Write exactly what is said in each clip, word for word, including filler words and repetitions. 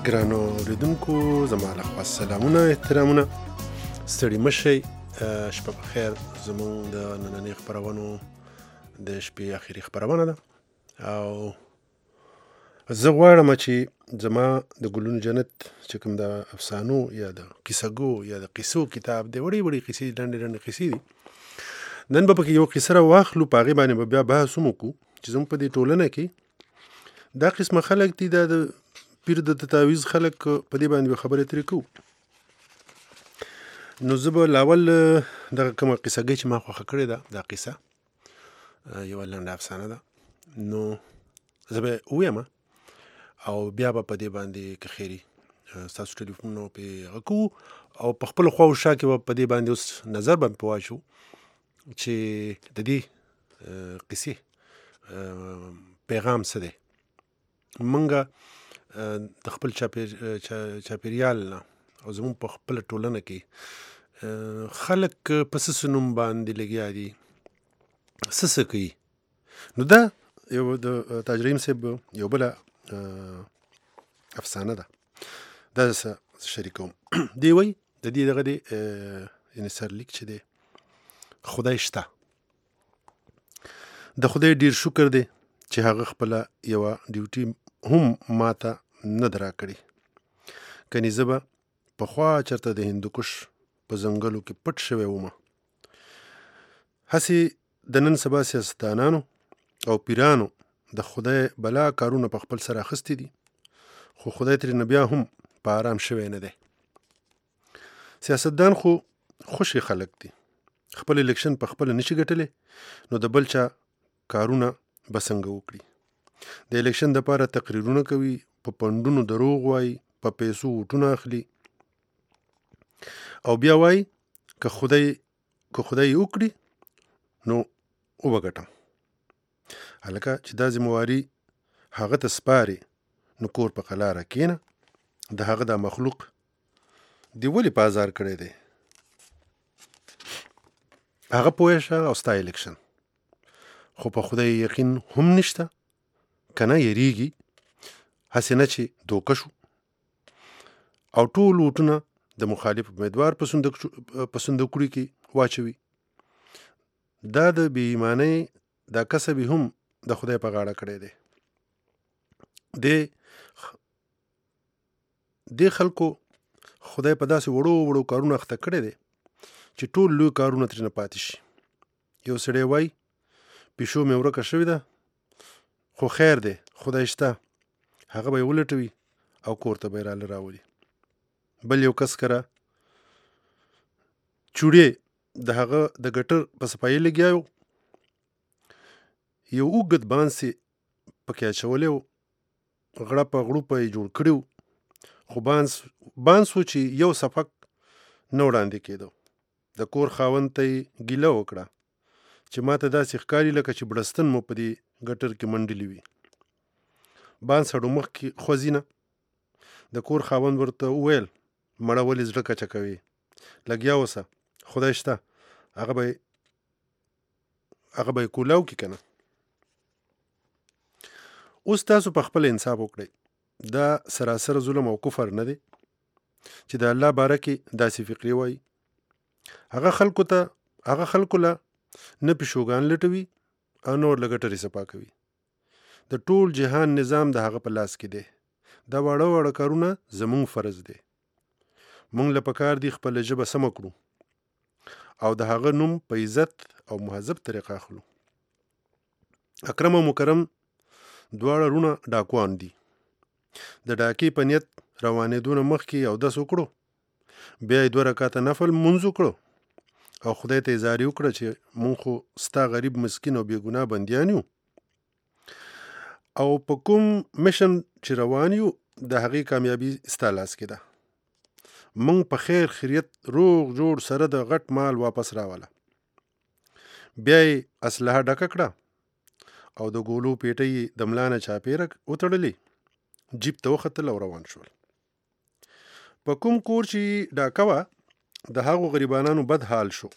ګرانو اوریدونکو زما له خوا سلامونه احترامونه ستړي مه شئ شپه په خیر زموږ د نننۍ خپرونو د شپې اخري خپرونه ده او زه غواړم چې زما د ګلونو جنت چې کوم د افسانو یا د کیسهګو یا د قصو کتاب دی وړې وړې قصې ډنډې ډنډې قصې دي نن به پکې یو قصه راواخلو په هغې باندې به بیا بحث هم وکړو چې زموږ په دې ټولنه کې دا قسمه خلک دي دا د پیر د تعویض خلک په دې باندې خبرې ترې کوو نو زه به لاول دغه کومه قصهګۍ چې ما خوښه کړې ده دا قصه یوه لنډه افسانه ده نو زه به ووایم او بیا به په دې باندې که خیري ستاسو ټلیفونونه پرې هغه کوو او په خپله خوا و شا کې به په دې باندې اوس نظر به مې په واچو چې د دې قصې پیغام څه دی موږ د خپل چاپیر چاپیریال نه او زموږ په خپله ټولنه کې خلک په څه څه نوم باندې لګیا دي څه څه کوي نو دا یو د تاج رحیم صاحب یو بله افسانه ده دا څه شریکوم دی وایي د دې دغه دی یعنې سرلیک چې دی خدای شته د خدای ډېر شکر دی چې هغه خپله یوه ډیوټي هم ماته نه ده راکړې کنې زه به پخوا چېرته د هندوکش په ځنګلو کې پټ شوی ومه هسې د نن سبا سیاستدانانو او پیرانو د خدای بلا کارونه په خپل سر اخیستي دي خو خدای ترېنه بیا هم په آرام شوی نه دی سیاستدان خو خوشې خلک دي خپل الیکشن په خپله نشي ګټلی نو د بل چا کارونه به څنګه وکړي د الیکشن دپاره تقریرونه کوي په پنډونو دروغ وایي په پیسو ووټونه اخلي او بیا وایي که خدای که خدای وکړي نو وبه ګټم هلکه چې دا ذمواري هغه ته سپارې نو کور په قلاره کښېنه د هغه دا مخلوق دې ولې په ازار کړی دی هغه پوه شه او ستا الیکشن خو په خدای یقین هم نشته که نه یریږي هسې نه چې دوکه شو او ټول ووټونه د مخالف امیدوار په صندوقونو کې واچوي دا د بې ایمانۍ دا کسب هم د خدای په غاړه کړی دی دې دې خلکو خدای په داسې وړو وړو کارونه اخته کړی دی چې ټول لوی کارونه ترېنه پاتې شي یو سړی وایي پیشو مې ورکه شوې ده خو خیر دی خدای شته هغه به یې ولټوي او کور ته به یې راله راولي بل یو کس کره چوړې د هغه د ګټر په صفایي لګیا یو یو اوږد بانس یې پکې اچولی و غړپه غړوپه یې جوړ کړي و خو بانس بانس و چې یو صفک نه وړاندې کېده د کور خاوند ته یې ګیله وکړه چې ما ته داسې ښکاري لکه چې بړستن مو په دې ګټر کې منډلي وي بانس هډو مخ کې خوځي نه د کور خاوند ورته وویل مړه ولې زړه کچه کوي لګیا اوسه خدای شته هغه به هغه به یې کولاو کړي که نه اوس تاسو په خپل انصاف وکړئ دا سراسر ظلم او کفر نه دی چې د الله باره کې داسې فقرې وایي هغه خلکو ته هغه خلکو له نه پیشوګان لټوي او نور له ګټرې صفا کوي د ټول جهان نظام د هغه په لاس کې دی دا واړه واړه کارونه زموږ فرض دی موږ له پکار دی خپله ژبه سمه کړو او د هغه نوم په عزت او مهذب طریقه اخلو اکرم او مکرم دواړه رونه ډاکوان دي د ډاکې په نیت روانېدو نه مخکې اودس وکړو بیا یې دوه رکعته نفل لمونځ وکړو او خدای ته یې زاري وکړه چې مونږ خو ستا غریب مسکین او بې ګناه بندیان یو او په کوم مشن چې روان یو د هغې کامیابي ستا لاس کې ده مونږ په خیر خیریت روغ جوړ سره د غټ مال واپس راوله بیا یې اسلحه ډکه کړه او د ګولو پیټۍ د ملا نه چاپېره وتړلې جیب ته وختل او روان شول په کوم کور چې ډاکه وه د هغو غریبانانو بد حال شو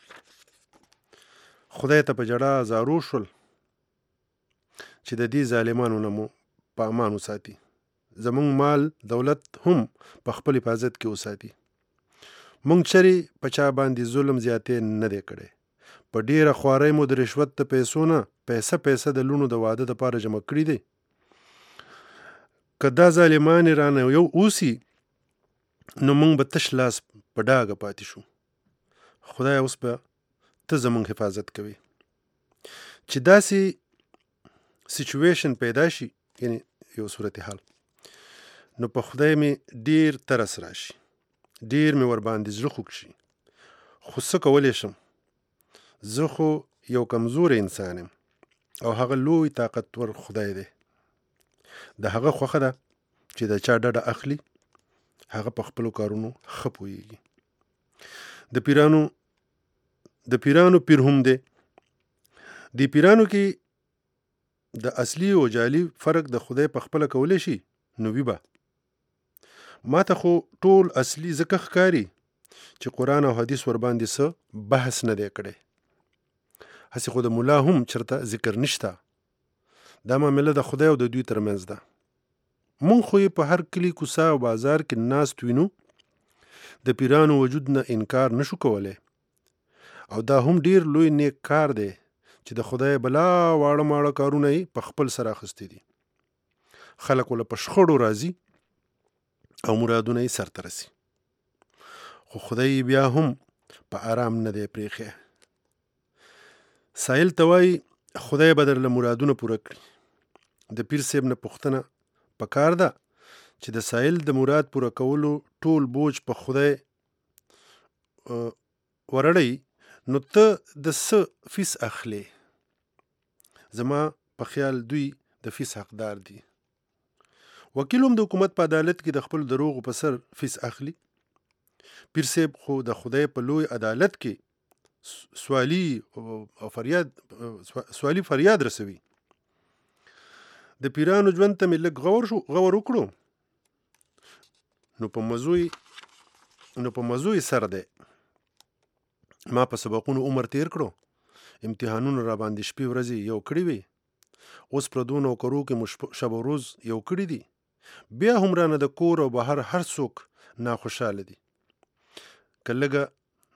خدای ته په جړا زارو شول چې د دې ظالمانو نه مو په امان وساتي زمونږ مال دولت هم په خپل حفاظت کې وساتي. مونږ چرې په چا باندې ظلم زیاتې نه دی کړی. په ډیره خوارۍ مو د رشوت د پیسو نه پیسه پیسه د لونو د واده دپاره جمع کړي دي. که دا ظالمانې رانه یو اوسي نو مونږ به تش لاس په ډاګه پاتې شو. خدای اوس به ته زمونږ حفاظت کوي. چې داسې سیچویشن پیدا شي، یعنی یو صورتحال، نو په خدای مې ډیر ترس راشي، ډیر مې ورباندې زړه خوږ شي. خو څه کولی شم؟ زه خو یو کمزوری انسان یم او هغه لوی طاقتور خدای دی. د هغه خوښه ده چې د چا ډډه اخلي، هغه په خپلو کارونو ښه پوهیږي. د پیرانو د پیرانو پیر هم دی. د پیرانو کې د اصلي او جعلي فرق د خدای په خپله کولی شي نو وي به. ما ته خو ټول اصلي ځکه ښکاري چې قرآن او حدیث ورباندې څه بحث نه دی کړی. هسې خو د ملا هم چرته ذکر نشته. دا معامله د خدای او د دوی ترمنځ ده. مونږ خو یې په هر کلي کوڅه او بازار کې ناست وینو. د پیرانو وجود نه انکار نشو کولی. او دا هم ډیر لوی نیک کار دی چې د خدای بلا واړه ماړه کارونه یې په خپل سر اخیستی دي. خلک وله په شخړو راځي او مرادونه یې سرته رسي. خو خدای بیا هم په آرام نه دی پرېښی. سایل ته وایي خدای به درله مرادونه پوره کړي. د پیر صاحب نه پوښتنه پکار ده چې د سایل د مراد پوره کولو ټول بوج په خدای ورړی، نو ته د څه فیس اخلي؟ زما په خیال دوی د فیس حقدار دي. وکیل هم د حکومت په عدالت کې د خپل دروغو په سر فیس اخلي. پیر صاحب خو د خدای په لوی عدالت کې سوالی او فریاد سوالی فریاد رسوي. د پیرانو ژوند ته مې لږ غور شو غور وکړو نو په مزوی نو په مزوی سر دی. ما په سبقونو عمر تیر کړو، امتحانونو را باندې شپې ورځې یو کړي وي. اوس پردو نوکرو کې مو شب و روز یو کړي دي. بیا هم رانه د کور او بهر هر څوک ناخوشحاله دي. که لږه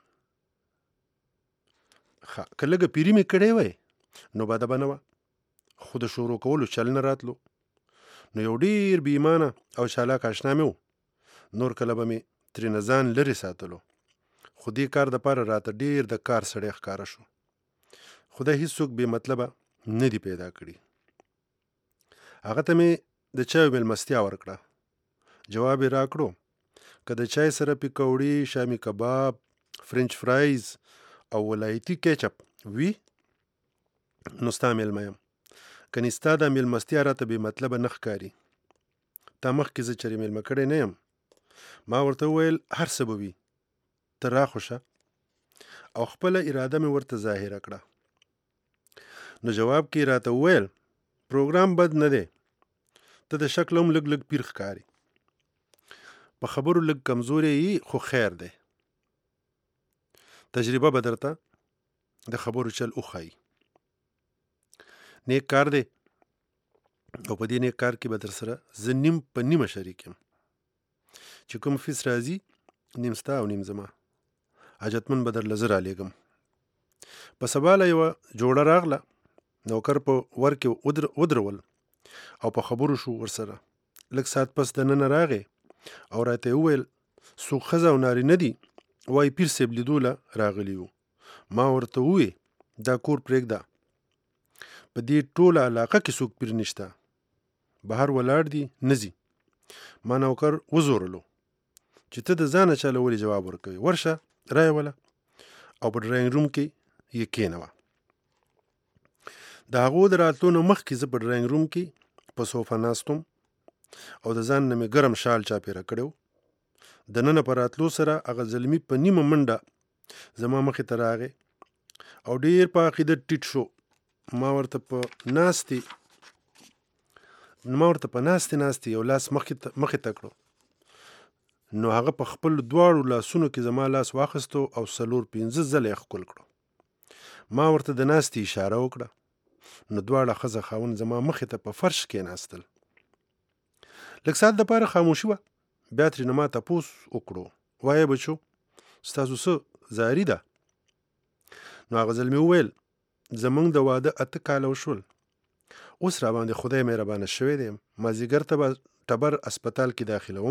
که لږه پیري مې کړی وی نو بده به نه وه. خو د شروع کولو چل نه راتلو. نو یو ډیر بې ایمانه او چالاک اشنا مې و. نور کله به مې ترېنه ځان لرې ساتلو. خو دې کار دپاره راته ډیر د کار سړی ښکاره شو. خدای هیڅوک بې مطلبه نه دي پیدا کړي. هغه ته مې د چایو میلمستیا ورکړه. جواب یې راکړو که د چای سره پیکوړي، شامي کباب، فرنچ فرایز او ولایتي کیچپ وي نو ستا میلمه یم. کنې ستا دا میلمستیا راته بې مطلبه نه ښکاري. تا مخکې زه چرې میلمه کړی نه یم. ما ورته وویل هر څه به وي، ته راخوشه. او خپله اراده مې ورته ظاهره کړه. نو جواب کې راته وویل پروګرام بد نه دی، ته د شکل هم لږ لږ پیر ښکاري. په خبرو لږ کمزوری یې خو خیر دی. تجربه به درته د خبرو چل وښایي. نیک کار دی او په دې نیک کار کې به در سره زه نیم په نیمه شریک یم. چې کوم فیس راځي نیم ستا او نیم زما. حاجتمن به درله زه رالیږم. په سبا له یوه جوړه راغله. نوکر په ور کې ودرول او په خبرو شو ورسره. لږ ساعت پس دننه راغی او راته یې وویل څوک ښځه او نارینه دي؟ وایي پیر صاحب لیدو له راغلي وو. ما ورته ووی دا کور پرېږده، په دې ټوله علاقه کې څوک پیر نشته، بهر ولاړ دي نه ځي. ما نوکر وزورلو چې ته د ځانه چاله ولې جواب ورکوي، ورشه رایه وله او په ډراینګ روم کې یې کېنوه. د هغو د راتلو نه مخکې زه په ډراینګ روم کې په صوفه ناستم او د ځان نه مې ګرم شال چاپېره کړی و. د ننه په راتلو سره هغه زلمي په نیمه منډه زما مخې ته راغی او ډېر په عقیدت ټیټ شو. ما ورته په ناستې ما ورته په ناستې ناستې یو لاس مخې ته کړو. نو هغه په خپل دواړو لاسونو کې زما لاس واخیستو او څلور پنځه ځله یې ښکل کړو. ما ورته د ناستې اشاره وکړه. نو دواړه ښځه خاوند زما مخې ته په فرش کېناستل. لږ ساعت دپاره خاموشي وه. بیا ترېنه ما تپوس وکړو، وایه بچو ستاسو څه زاري ده؟ نو هغه ځل مې وویل زمونږ د واده اته کاله وشول، اوس را باندې خدای مهربانه شوی دی، مازدیګر ته به ټبر اسپتال کې داخلوم.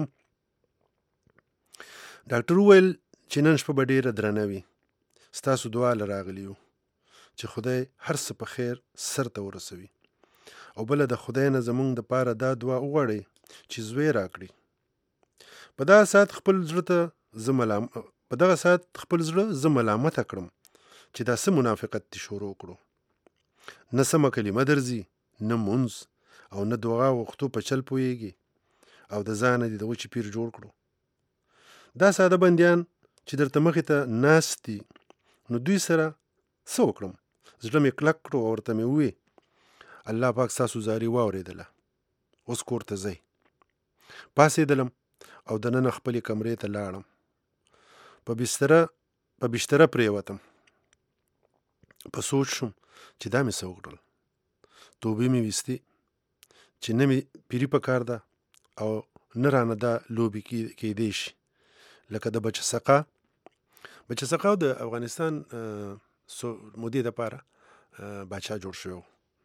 ډاکټر وویل چې نن شپه به ډېره درنه وي، ستاسو دعا له راغلي یو چې خدای هر څه په خیر سر ته ورسوي، او بله د خدای نه زمونږ دپاره دا دعا وغواړئ چې زوی راکړي. په دغه ساعت خپل زړه ته زه ملام په دغه ساعت خپل زړه زه ملامته کړم چې دا څه منافقت دې شروع کړو، نه سمه کلمه درځي، نه مونځ او نه دعا وختو په چل پوهېږي، او د ځانه دې د وچې پیر جوړ کړو. دا ساده بندیان چې درته مخې ته ناست دي، نو دوی سره څه وکړم؟ زړه مې کلک کړو او ورته مې ووې الله پاک ستاسو زاري واورېدله، اوس کور ته ځئ. پاڅېدلم او دننه خپلې کمرې ته لاړم. په بستره په بستره پرېوتم. په سوچ شوم چې دا مې څه وکړل. توبې مې ویستې چې نه مې پیري په کار ده او نه رانه دا لوبې کېدی شي، لکه د بچه سقا. بچه سقا د افغانستان مودې دپاره باچا جوړ شوی و.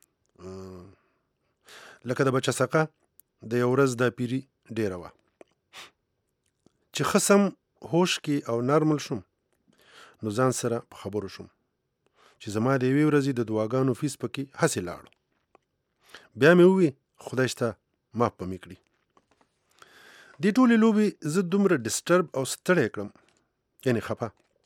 لکه د بچه سقا د یو ورځ دا پیري ډېره وه چې ښه سم هوش کې او نارمل شوم، نو ځان سره په خبرو شوم چې زما د یوې ورځې د دعاګانو فیس پکې هسې لاړ. بیا مې ووی خدای شته معاف به مې کړي. دې ټولې لوبې زه دومره ډسټرب او ستړی کړم، یعنې خفه،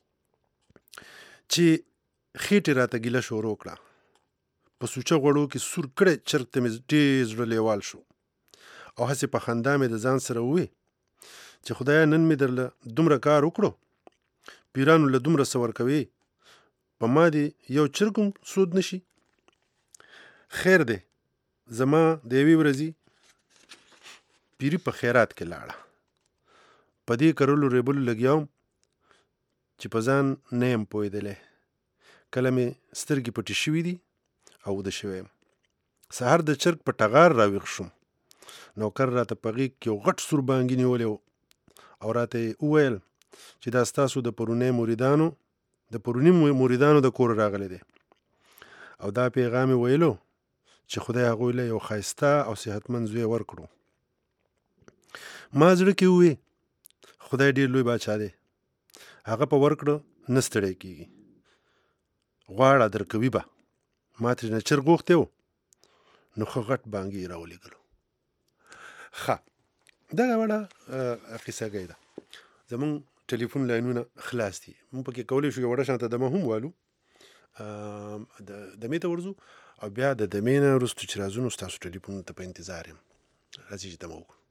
چې خېټې راته ګیله شروع کړه. په سوچه غوړو کې سور کړی چرګ ته مې ډېر زړه لیوال شو، او هسې په خندا مې د ځان سره ووی چې خدایه نن مې درله دومره کار وکړو، پیرانو له دومره څه ورکوي، په ما دې یو چرګ هم سود نشي. خیر دی، زما د یوې ورځې پیري په خیرات کې لاړه. په دې کرلو ریبلو لګیا وم چې په ځان نه یم پوهېدلی. کله مې سترګې پټې شوي دي او وده شوی یم. سهار د چرګ په ټغار راویښ شوم. نوکر راته په غېږ کې یو غټ سور بانګي نیولی و او راته یې وویل چې دا ستاسو د پرونی مریدانو د پرونی مریدانو د کور راغلی دی، او دا پیغام یې ویلو چې خدای هغوی له یو ښایسته او صحتمند زوی ورکړو. ما زړه کې ووی خدای ډېر لوی باچا دی، هغه په ورکړه نه ستړی کېږي، غواړه درکوي به. ما ترېنه چرګ غوښتی و، نو ښه غټ بانګي یې راولېږلو. ښه، دغه وړه قصهګۍ ده. زمونږ ټلیفون لاینونه خلاص دي، موږ پکې کولی شو یو وړه شانته دمه هم والو، د دمې ته ورځو، او بیا د دمې نه وروسته چې راځو نو ستاسو ټلیفونو ته په انتظار یم. راځئ چې دمه وکړو.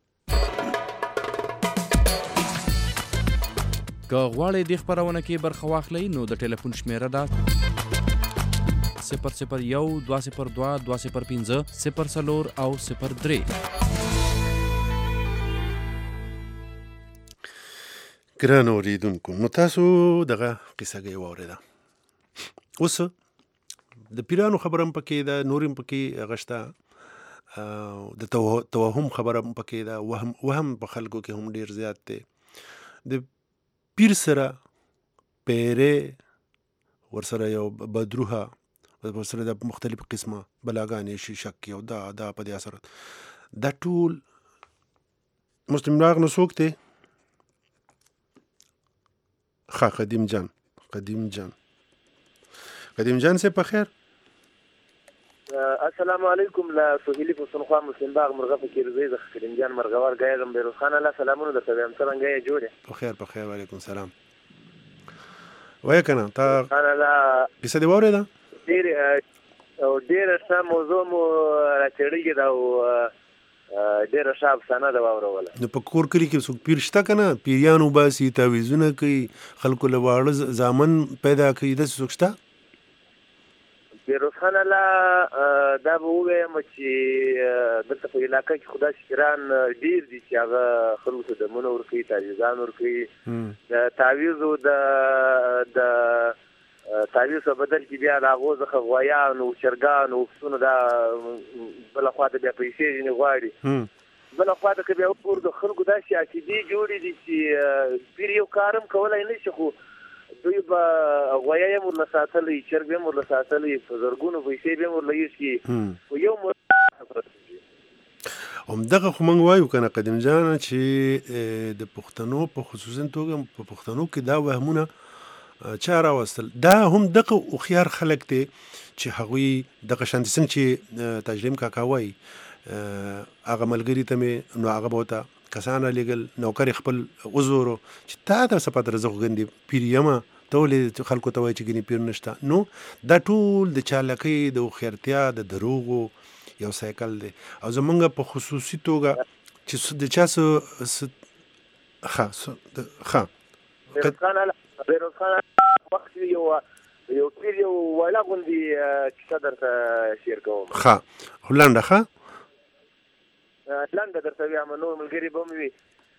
که غواړئ دې خپرونه کې برخه واخلئ نو د ټلیفون شمیره ده صفر صفر یو دوه صفر دوه دوه صفر پنځه صفر څلور او صفر درې. ګرانو اورېدونکو، نو تاسو دغه قصهګۍ واورېده. اوس د پیرانو خبره هم پکې ده، نور هم پکې هغه شته، د توهم خبره هم پکې ده، وهم وهم په خلکو کې هم ډېر زیات دی. د پیر سره پیرې، ورسره یو بدروحه، ورسره د مختلف قسمه بلاګانې شي، شک او دا دا په دې اثر، دا ټول مسلم راغ نه څوک دی؟ ښه، قدیم جان قدیم جان قدیم جان سے بخیر. السلام علیکم. لا سهیلی پښتونخوا مسلم باغ مرغه فکر زی د قدیم جان مرغوار غیغم بیروز خان الله سلامونه درته وایم. څنګه یې جوړه؟ بخیر بخیر، وعلیکم السلام. وای کنه تا انا لا کیسه دی وره ده ډیر او ډیر ښه موضوع مو راچړیږي دا او ډیر ښه افسانه دا وروله. نو په کور کلی کې څوک پیر شته کنه؟ پیریانو باسي، تعویذونه کوي، خلکو له واړه زامن پیدا کوي، د څوک شته؟ بیروز خان الله دا به ووایم چې دلته په علاقه کې خدای شکران ډیر دي چې هغه خلکو ته دمونه ورکوي، تعویذان ورکوي. د تعویذو د د تعویذ په بدل کې بیا د هغو څخه غویان او چرګان او پسونه دا بله خوا ته بیا پیسې ځینې غواړي. بل خو دا که بیا ور د خلکو دا شي عقیدې جوړې دي چې پیر یو کارم کولای نه شي خو دوی به غویه یې ورله ساتلی چرګ به یې ورله ساتلی په زرګونو پیسې به یې ورله ایښي خو یو همدغه خو موږ وایو که نه قدیم جانه چې د پښتنو په خصوصي توګه په پښتنو کې دا وهمونه چا راوستل دا هم دغه هوښیار خلک دی چې هغوی دغه شانتې څنګه چې تجریم کاکا وایي هغه ملګري ته مې نو هغه به ورته کسان رالیږل نوکر یې خپل وزورو چې تا ته څه پته زه خو ګندې پیر یمه ته ولې خلکو ته وایي چې ګنې پیر نشته نو دا ټول د چالاکۍ د هوښیارتیا د دروغو یو سایکل دی او زمونږ په خصوصي توګه چې د چا څه ښه ښه بیروز خان وخت یو یو پیر یو ویلا غوندې کیسه درته شیر کوم ښه لنډه ښه لنډه درته وایم نور ملګري به مې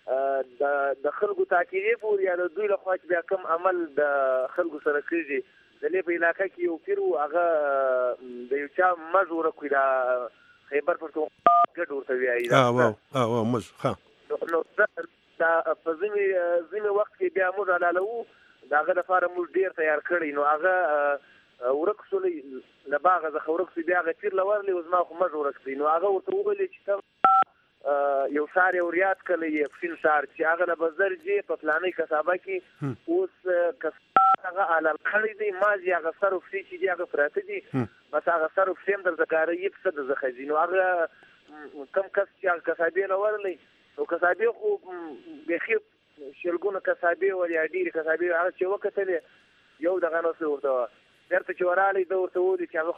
وي د خلکو تعقیدې پورې یا د دوی لخوا چې بیا کوم عمل د خلکو سره کېږي د لې په علاقه کې یو پیر و هغه د یو چا مز ورکوي دا خیبر پښتونخوا ګډ ورته وایي او مز ښه نو دا په ځینې وخت کې بیا موږ حلالوو د هغه لپاره موږ ډېر تیار کړی نو هغه ورک شولی له باغه څخه ورک شو بیا هغه پیر له ورلی و زما خو مږ ورک دی نو هغه ورته وویلې چې ته یو ښار یې ور یاد کړی یې فین ښار چې هغه نه به زر ځې په فلانۍ کسابه کې اوس هغه حلال کړی دی مازې هغه سر و پښې چې دي هغه پراته دي بس هغه سر و پښې هم درته کاروي پسه د زه ښځي نو هغه کم کس چې هغه کسابې له ورلی نو کسابې خو بیخي شلګونه کسابې ول یا ډېرې کسابې هغه چې وکتلې یو دغه نو څه ورته وه بېرته چې ورغلی ده ورته وویلي چې هغه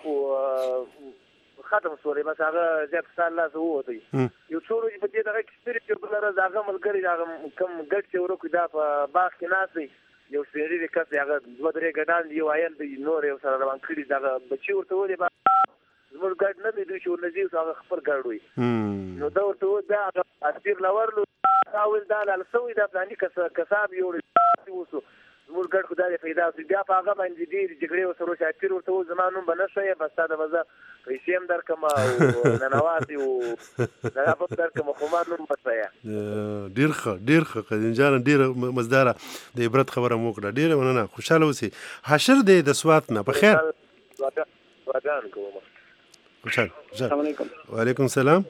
خو ختم شولې بس هغه زیات ستا له لاسه ووتی یو څو ورځې په دې دغه کې سپېرې چې بله ورځ هغه ملګري هغه کوم ګډ چې ورکړي دا په باغ کې ناست دی یو سپېرې دی کس دی هغه دوه درې ګډان دي یو عیل دی نور یو سره روان کړي دغه بچي ورته وویلې زموږ ګډ نه دی دوی چې ورنږدې اوس هغه خپل ګډ وي نو دا ورته وویل دا هغه اسپیر له ورلو دا ویل دا لاله سوی دا پلاني کساب یوړی اوسو زموږ ګډ خو دا دی پیدا شو بیا په هغه باندې ډېرې جګړې ورسره وشي اسپیر ورته وویل زما نوم به نه ښیې بس تا ته به زه پیسې هم درکړم او ننواتې و دغه به درکړم خو ما نوم به ښیه ډېر ښه ډېر ښه قدیم جانه ډېره مزداره د عبرت خبره مو وکړه ډېره مننه خوشحاله اوسئ حشر دی د سوات نه په خیر دعاګانې کوم خوشحال السلام علیکم وعلیکم السلام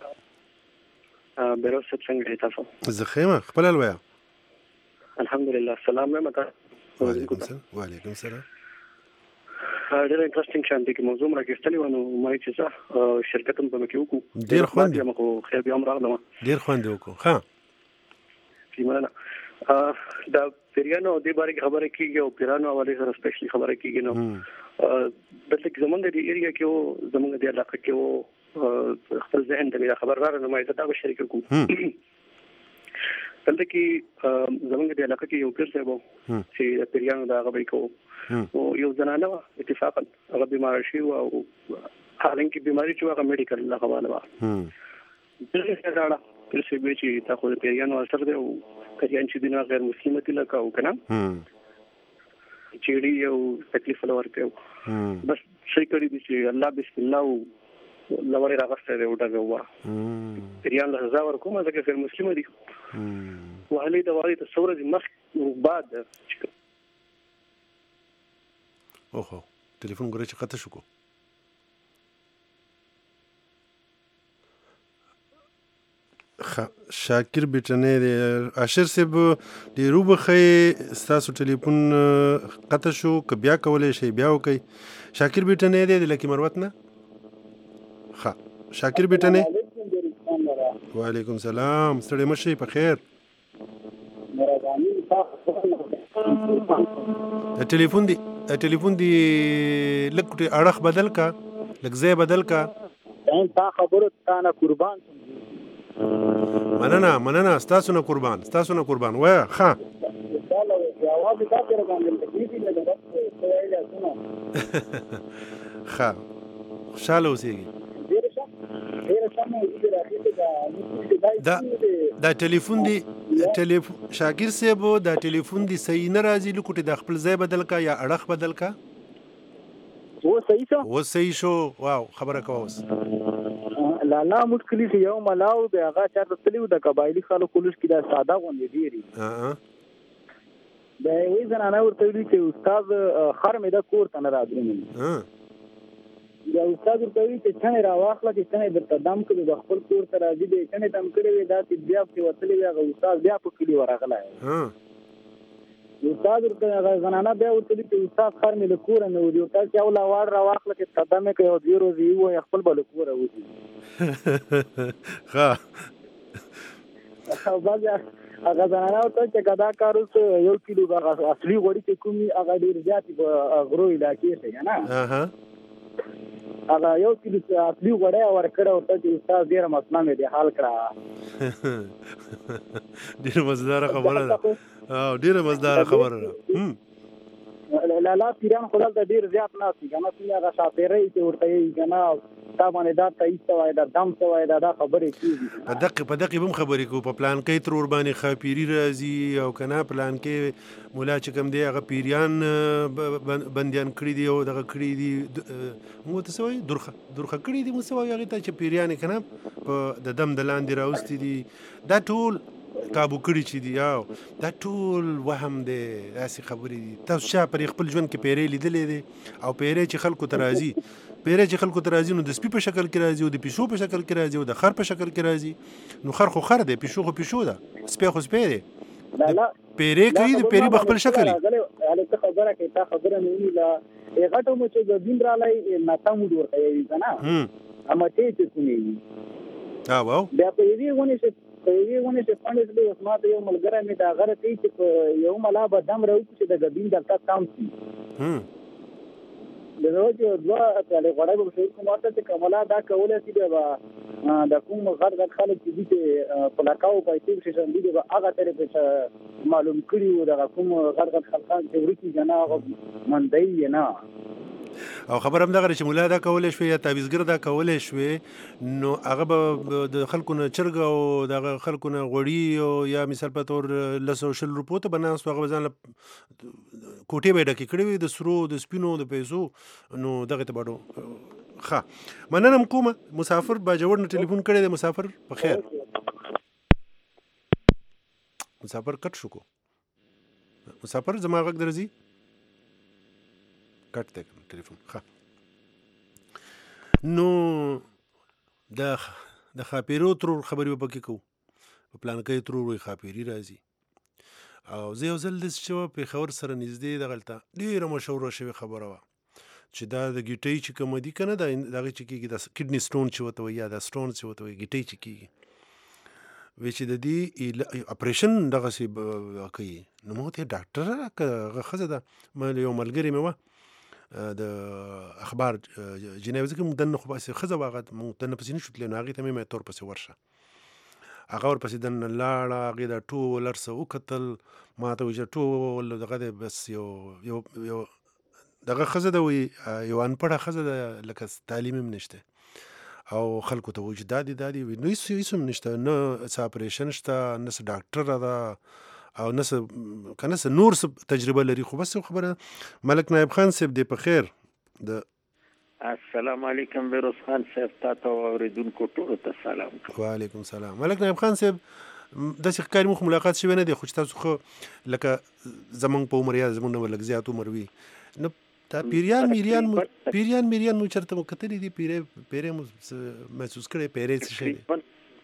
بیروز صاحب څنګه یې تاسو زه ښه یم خپله لویه الحمدلله سلام وایم تا وعلیکم السلام وعلیکم السلام ډېر انټرسټینګ شانتي کې موضوع راګستلی و نو ما چې څه شرکت هم په مکه وکړو ډېر خوند یم خو خیر بیا هم راغلم ډېر خوند وکړو ها مننه دا پیرانو د باره کې خبره کیږي او پیرانو حواله سره سپیشلی خبره کیږي نو دلته کې زمونږ د ایریا کې او زمونږ د علاقې کې او خپل ذهن ته خبر راغله نو ما ته دا شریک کوم دلته کې زمونږ د علاقې کې یو پیر صاحب چې پیرانو دا غوي کو او یو زنانه اتفاقا هغه بیمار شي او حالانکه بیماری چې هغه میډیکل له حواله و دغه څنګه پیر صاحب چې تاسو د پیرانو اثر دی او پیران چې دینه غیر مسلمان دي لکه او کنه چې یو تکلیف ورکړو بس شي کړی دي چې الله بسم الله لوري راغسته دی وډغه وا پیران له زاور کومه ځکه غیر مسلمان دي وهلي د واري تصور دي مخ بعد اوه ټلیفون ګورې چې قطع شو کو شاکر بیٹنه دی اشر صاحب دی روبخه ستاسو ټلیفون قطع شو ک بیا کولای شي بیا وکي شاکر بیٹنه دی لکه مروت نه ها شاکر بیٹنه وعلیکم السلام ستړي مشي په خیر ټلیفون دی ټلیفون دی لکه اړه بدل کا لکه ځای بدل کا تا خبره تا نه قربان مننه مننه ستاسو نه قربان ستاسو نه قربان وای ها ها خوشاله اوسئ دا دا ټلیفون دی ټلیفون شاکر صاحب دا ټلیفون دی صحیح نه راځي لکه د خپل ځای بدل کا یا اړه بدل کا و صحیح شو و صحیح شو واو خبره کوه اوس لالا مشکلی چې یو ملاو د هغه چاته تلیو د قبایلی خلکو لږ کې د ساده غونډې ډېری ها د یوې زنانه ورته ویلي چې استاد خر مې د کور ته نه راځي ها یا استاد ورته ویلي چې څنګه راواخله چې څنګه درته دم کړي د خپل کور ته راځي د څنګه دم کړي وي دا چې بیا په وتلې هغه استاد بیا په کلی ورغلی ها استاد ورته زنانه بیا ورته ویلي چې استاد خر مې د کور نه ودی ورته چې اوله واړ راواخله چې قدمه کوي او دوی روزي وي خپل بل کور ودی ها او باز هغه زنانه ورته چې کدا کار اوس یو کیلو هغه اصلي غوړي چې کومي هغه ډیر زیات په غرو علاقې څخه نه ها هغه یو کیلو اصلي غوړي ورکړه ورته چې استاد ډیر مسله مې دی حال کړه ډیر مزدار خبره ده او ډیر مزدار خبره ده لا لا پیران خلل د ډیر زیات ناسي کنه چې هغه شاپېرې چې ورته یې کنه تا باندې دا تایسته وای دا دم څه وای دا خبرې کیږي په دقیق په دقیق هم خبرې کو په پلان کې تر ور باندې خاپيري راځي او کنه پلان کې مولا چې کوم دی هغه پیریان بنديان کړی دی او دغه کړی دی مو ته سوي درخه درخه کړی دی مو سوي هغه ته چې پیریان کنه په د دم د لاندې راوستي دي دا ټول کابو کړی چې دی یاو دا ټول وهم دی داسې خبرې دي تاسو چا پر خپل ژوند کې پیری لیدلې دي او پیری چې خلکو ته راځي پیری چې خلکو ته راځي نو د سپي په شکل کې راځي او د پیشو په شکل کې راځي او د خر په شکل کې راځي نو خر خو خر دی پیشو خو پیشو ده سپي خو سپي دی پیری کوي د پیری بخپل شکل هغه ته خبره کوي تا خبره نه ویلا هغه ته مو چې د دین را لای ناته مو ورته وي کنه اما ته چې کومي ها واو بیا په دې ونه چې په دې ونه چې پاندې دې اوس ماته یو ملګری مې دا غره ته چې یو ملا به دم راو چې د غبین دلته کام شي هم د روز یو دوا ته غوړای به شي کومه ته کماله دا کوله چې دا د کوم غر د خلک چې په لکاو پیسې شي چې دې به هغه ترې په معلوم کړیو دا کوم غر د خلکان چې ورکی جنا مندای نه او خبر هم دغه چې مولا دا کولای شوی یا تعویزګر دا کولای شوی نو هغه به د خلکو نه چرګ او دغه خلکو نه غوړي او یا مثال په تور لسو شل روپو ته بناست هغه ځان کوټې به ډکې کړې وي د سرو د سپینو د پیسو نو دغه ته باډو ښه مننه کومه مسافر با جوړ نه ټلیفون کړی دی مسافر په خیر مسافر کټ شو کو مسافر زما غږ درځي کټ دی ټلیفون ښه نو د د خاپیرو ترور خبرې به پکې کوو په پلان کې ترور وي خاپیري راځي او زه یو ځل داسې چې پېښور سره نږدې دغلته ډېره مشهوره شوې خبره وه چې دا د ګیټۍ چې کومه دي که نه د هغې چې کېږي د کډني سټون چې ورته وایي یا د سټون چې ورته وایي ګیټۍ چې کېږي وی چې د دې اپریشن دغسې کوي نو ما ورته ډاکټره که هغه ښځه ده یو ملګرې مې وه د اخبار جنیو ځکه موږ دننه خو باسې ښځه وه هغه موږ دننه پسې نه شو تللی نو هغې ته مې مې ته ورپسې ورشه هغه ورپسې دننه لاړه هغې دا ټول هر څه وکتل ما ته وایي چې ټول دغه دی بس یو یو یو دغه ښځه ده وایي یو انپړه ښځه ده لکه تعلیم هم نشته او خلکو ته وایي چې دا دي دا دي نو هېڅ هم نشته نه څه اپریشن شته نه څه ډاکټره ده او نه څه که نه څه نور څه تجربه لري خو بس خبره ملک نایب خان صاحب دی په خیر د السلام علیکم بیروز خان صاحب تا ته اوریدونکو ټولو ته سلام وعلیکم سلام ملک نایب خان صاحب داسې ښکاري موږ ملاقات شوی نه دی خو چې تاسو خو لکه زمونږ په عمر یا زمونږ نه لږ زیات عمر وي نو دا پیریان میریان پیریان میریان مو چېرته مو کتلي دي پیری پیری مو محسوس کړی پیری څه شی دی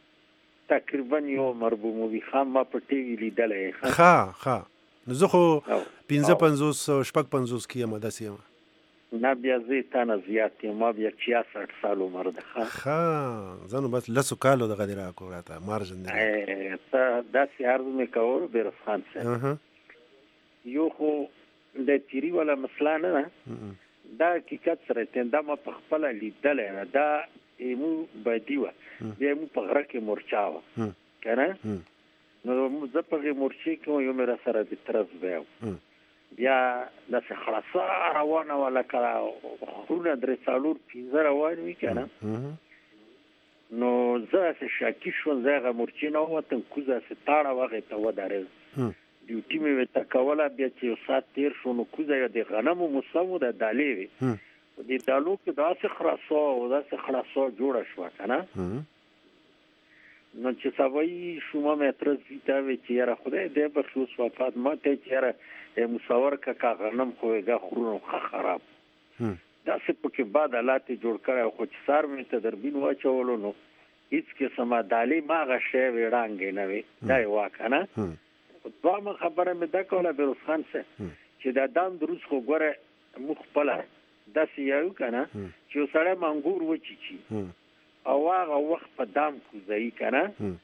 تقریبا یو مربوموي خام ما په ټي وي لیدلی ښه ښه نو زه خو پنځه پنځوس شپږ پنځوس کې یم داسې یم نه بیا زه تا نه زیات یم ما بیا چھیاسټ سال عمر ده ښه زه نو بس لسو کالو دغه دې راکړو راته مارجن دی ته داسې عرض مې کول بیروز خان صاحب یو خو د تیري والا مسله نه ده دا حقیقت سره ته دا ما په خپله لیدلی ده دا ایمو بدي وه بیا مو په غره کې مورچا وه که نه نو زه په هغې مورچې کې وم یو مې را سره د تره زوی و بیا داسې خلاصه روانه وه لکه خرونه درې څلور پنځه روان وي که نه نو زه هسې شاکي شوم زه هغه مورچې نه ووتم کوزه هسې تاړه وه هغې ته ودرېد ډیوټي مې ورته کوله بیا چې یو ساعت تېر شو نو کوزه د غنمو موسم و د دالې وې د دالو کې داسې خلاصو او داسې خلاصو جوړه شو کنه نو چې سوي شومه مترز ویتا وی چې را خدای دې بخښوس وفات ما ته چې را مصور کا کا غنم خوېګه خورونو خراب دا څه په کې بعد حالات جوړ کړه خو چې سار مې ته دربین واچولو نو هیڅ کې سما دالي ما غشه وړانګ نه وي دا یو کنه دوه خبره مې دا کوله بیروس خان سره چې دا دام دروس خو ګوره مخبل دا سیاو کنه چې سره منګور وچی چی او هغه وخت په دام کوزای کنه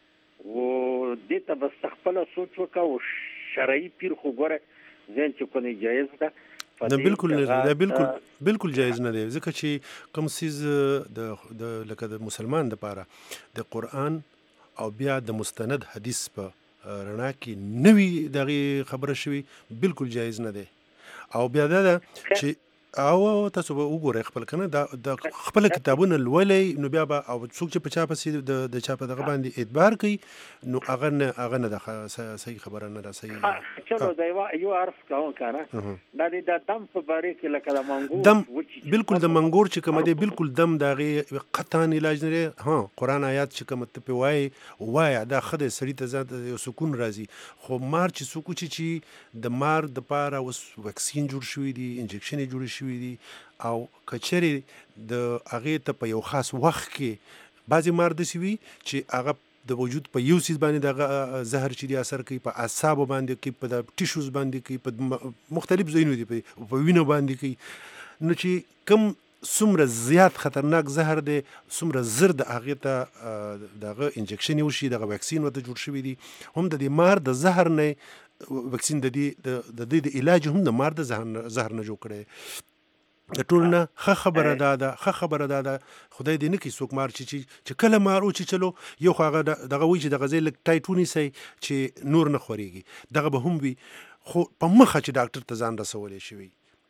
و دې ته بس خپل سوچ وکاو شرعي پیر خو ګوره ځین چې کو نه جایز ده دا بالکل دا بالکل بالکل جایز نه دی ځکه چې کوم سیز د لکه د مسلمان د پاره د قران او بیا د مستند حدیث په رڼا کې نوی دغه خبره شوی بالکل جایز نه دی او بیا دا چې او تاسو به وګورئ خپل کنه د خپل کتابونه لولئ نو بیا به او څوک چې په چا پسې د د چا په دغه باندې اعتبار کوي نو هغه نه هغه نه د صحیح خبره نه ده صحیح چلو دا یو عرف کاوه کنه دا د دم په باره کې لکه د منګور دم بالکل د منګور چې کوم دی بالکل دم دغه قطعا علاج نه ها قران آیات چې کوم ته وای وای دا خدای سړی ته ذات سکون راځي خو مار چې سکو چې د مار د پاره اوس وکسین جوړ شوی دی انجکشن جوړ شوی دی او کچري د هغه ته په یو خاص وخت کې بعضی مار د سوي چې هغه د وجود په یو سیس باندې د زهر چې دی اثر کوي په اعصاب باندې کوي په ټیشوز باندې کوي په مختلف ځایونو دی په وینو باندې کوي نو چې کم څومره زیات خطرناک زهر دی څومره زر د هغه ته دغه انجکشن وشي دغه وکسین وته جوړ شوی دی هم د دې مار د زهر نه وکسین د دې د دې علاج هم د مار د زهر نه جوړ کړي د ټولنه خه خبره ده ده خه خبره ده ده خدای دې نه کی څوک مار چې چې کله مار او چې چلو یو خو هغه دغه وی چې دغه ځای لک ټایټونی سي چې نور نه خوريږي دغه به هم وي خو په مخه چې ډاکټر ته ځان رسولې شوی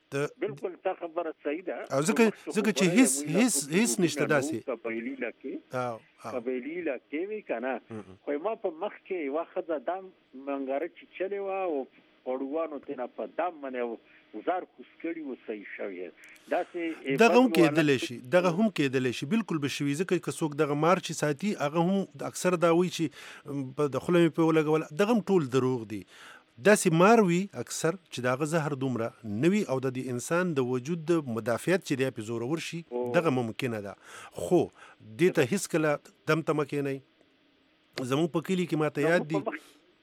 بالکل تا خبره صحیح ده او ځکه ځکه چې هیڅ هیڅ هیڅ نشته داسې قبایلی لکه او قبایلی لکه وی کنه خو ما په مخ کې واخه د دم منګاره چې چلی و او پړوانو ته نه په دم باندې زار کوسکړی و صحیح شوی دا سه دغه هم کېدل شي دغه هم کېدل شي بالکل به شوی ځکه که څوک دغه مار چې ساتي هغه هم اکثر دا وی چې په دخله په ولګول دغه ټول دروغ دي داسې مار وي اکثر چې دغه زهر دومره نوي او د انسان د وجود د مدافعت چې دی په زور ورشي دغه ممکنه ده خو دې ته هیڅ کله دم تم کې نه زمون په کلی کې ماته یاد دي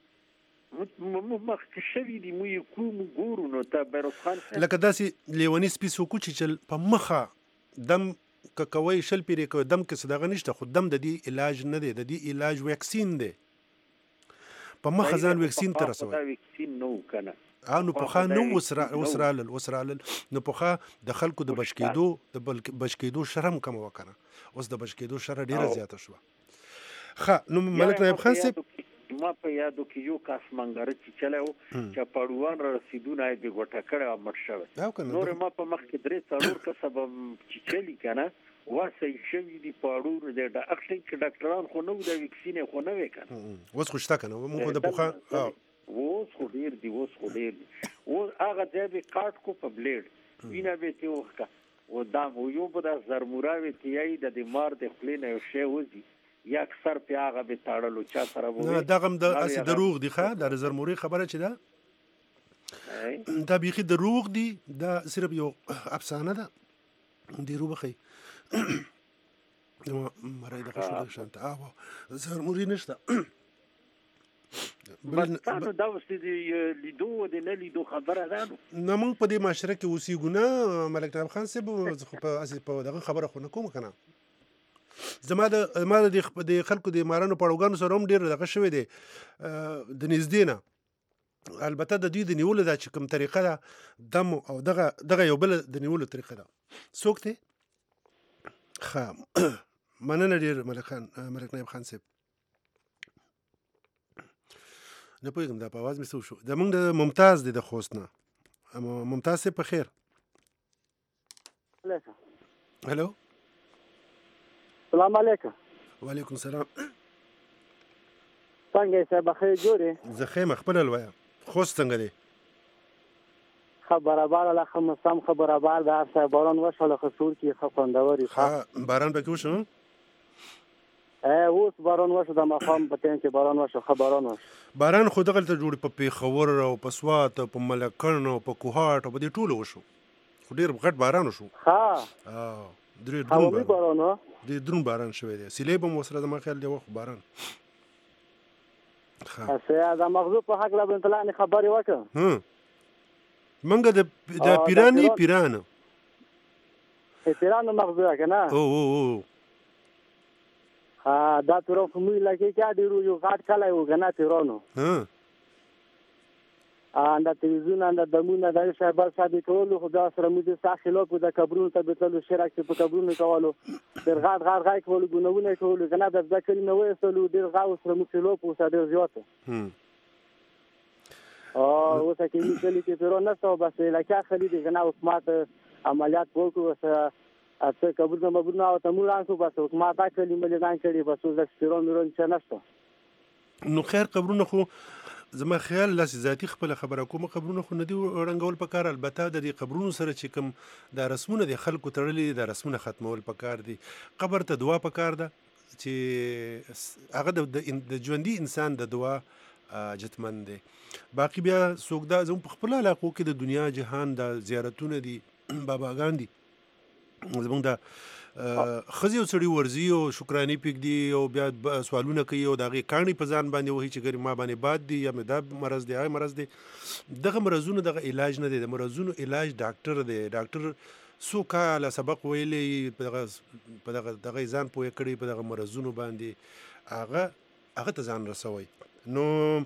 مخ شوی دی مو یو کوم ګورو نو ته بیروس خان لکه داسې لیونی سپیسو کو چې په مخه دم کوي شل پیری کو دم کې صدغه نشته خو دم د دې علاج نه دی د دې علاج وکسین دی په مخه ځان وکسین تر رسوي وکسین نو کنه انو په خا نو وسرا وسرال وسرال نو په خا د خلکو د بشکیدو د بشکیدو شرم کم وکړه اوس د بشکیدو شر ډیره زیاته شو خا نو ملک نایب خان سي ما په یادو کې یو کاس منګره چې چلو چې پړوان را رسیدونه یې ګټه کړه او مړ شو نور ما په مخ کې درې څلور کا سبب چې چلی کنه واسه شوی دی پړور د اخلي چې ډاکټران خو نو د وکسین خو نه وکنه اوس خوشتا کنه موږ د بوخا اوس خو ډیر دی اوس خو ډیر او هغه ځای به کاټ کو په بلیډ وینا به ته وکا او دا یو په د زرموراوي تیای د مار د خلینه یو شی وځي یا اکثر پیاغه به تاړلو چا سره وو نه دغه د اسی دروغ دی ښه د زرموري خبره چې ده دا بيخي دروغ دی دا صرف یو افسانه ده دی روبخي نو مرای دغه شو د شانت او زرموري نشته بل دا وستې دی لیدو د نه لیدو خبره ده نو موږ په دې معاشره کې اوسېګونه ملک نایب خان صاحب په اسی په دغه خبره خو نه کوم کنه زما د ما د خلکو د مارانو پړوګانو سره هم ډیر دغه شوی دی د نږدې نه البته د دوی د نیولو دا چې کوم طریقه ده دم او دغه دغه یو بل د نیولو طریقه ده څوک دی ښه مننه ډیر ملک خان ملک نایب خان صاحب نه پوهېږم دا په اواز مې څه وشو زموږ د ممتاز دی د خوست نه ممتاز صاحب په خیر هلو السلام علیکم وعلیکم السلام څنګه یې صاحب خیر جوړې زه خیم خپل الویا خوست څنګه دی برابر له خو سم خو برابر د هر څه باران وشو له خسور کې خو خوندوري ها باران پکې وشو ا اوس باران وشو د مقام په تین کې باران وشو خو باران وشو باران خو دغه ته جوړ په پیښور او په سوات په ملکن او په کوهاټ او په دې ټولو وشو خو ډیر غټ باران وشو ها اه درې درون باران ها دې درون باران شوی دی سیلې به مو سره د ما خیال دی وخت باران ها اسه دا مغزو په حق لا بنت الله خبري وکړه هم منګه د د پیرانی پیرانو پیرانو مغزو کنه او او او ها دا تر په موږ لکه کې ډیرو یو غاټ کله یو کنه پیرانو ها ان د تلویزیون ان د دمونه د شهباز صاحب ټول خو دا سره موږ ساحلو کو د قبرونو ته بتلو شرک په قبرونو کولو ډیر غاټ غاټ غاټ کولو ګونونه ټول کنه د ذکر نه وېسلو ډیر غاو سره موږ لو په ساده زیاته هم او اوس کې کلی کې پیرو نه څو بس لکه خلی دي کنه حکومت عملیات وکړو سره اته قبر نه مبر نه او ته مولان کو بس حکومت دا کلی مليان کړي بس د پیرو میرون څه نشته نو خیر قبرونه خو زما خیال لاس ذاتی خپل خبره کوم قبرونه خو نه دی رنګول پکار البته د دې قبرونو سره چې کوم د رسمونه د خلکو تړلې د رسمونه ختمول پکار دي قبر ته دعا پکار ده چې هغه د ژوندۍ انسان د دعا جتمن دی باقی بیا څوک دا زموږ په خپل علاقو کې د دنیا جهان د زیارتونه دي باباګان دي زموږ د خزي او سړي ورزي او شکراني پک دي او بیا سوالونه کوي او دغه کاڼي په ځان باندې وਹੀ چې ګری ما باندې باد دي یا مې دا مرز دی هغه مرز دی دغه مرزونه دغه علاج نه دی د مرزونو علاج ډاکټر دی ډاکټر سو کاله سبق ویلې په دغه په دغه دغه ځان پوهه کړی په دغه مرزونو باندې هغه هغه ته ځان رسوي نو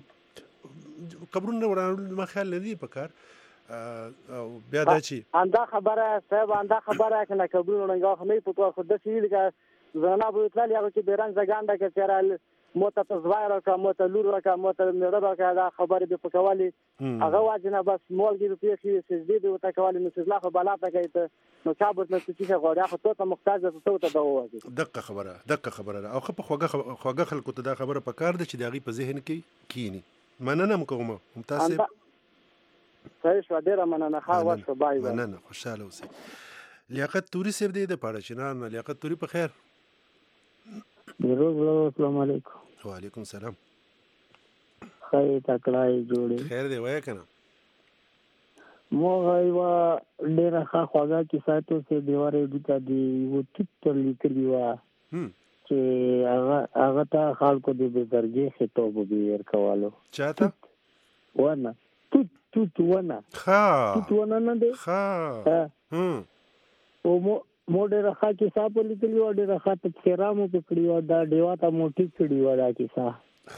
قبرونه ورانول ما خیال نه دی پکار او بیا دا چې انده خبره صاحب انده خبره کنه قبرونه رنګه خو نه پکار خو د شي لکه زنا به تل هغه چې بیران زګانده کې چیرې موته تزویر کا موته لور کا موته مړه کا دا خبره به پکوالي هغه واجنه بس مولګي په کې سجدي به وته کوالي نو سجلا خو بلا ته کوي نو چابت نه چې غوړیا خو ته محتاج ته ته دا وایي دغه خبره دغه خبره او خو په خوګه خوګه خلکو ته دا خبره پکار ده چې دغه په ذهن کې کینی مننه مکومه ممتاز صحیح شو ډیره مننه خا واسه بای مننه خوشاله اوسئ لیاقت توري سیب دی د پاړه چنان لیاقت توري په خیر ضرور السلام علیکم وعلیکم السلام خیر تکړای جوړي خیر دی وای کنه مو غایوا ډیره خا خواږه کی ساتو سه دیواره دته دی و تټ لیکلی وا هم چې هغه هغه ته خلکو د بزرګي خطاب به ور کوالو چاته ونه توت توت ونه ها توت ونه نه دی ها هم او مو مو ډیره خا کی صاحب لیکلی و ډیره خا ته خیرامو پکړی و دا دیوا ته موټی کړی و دا کی صاحب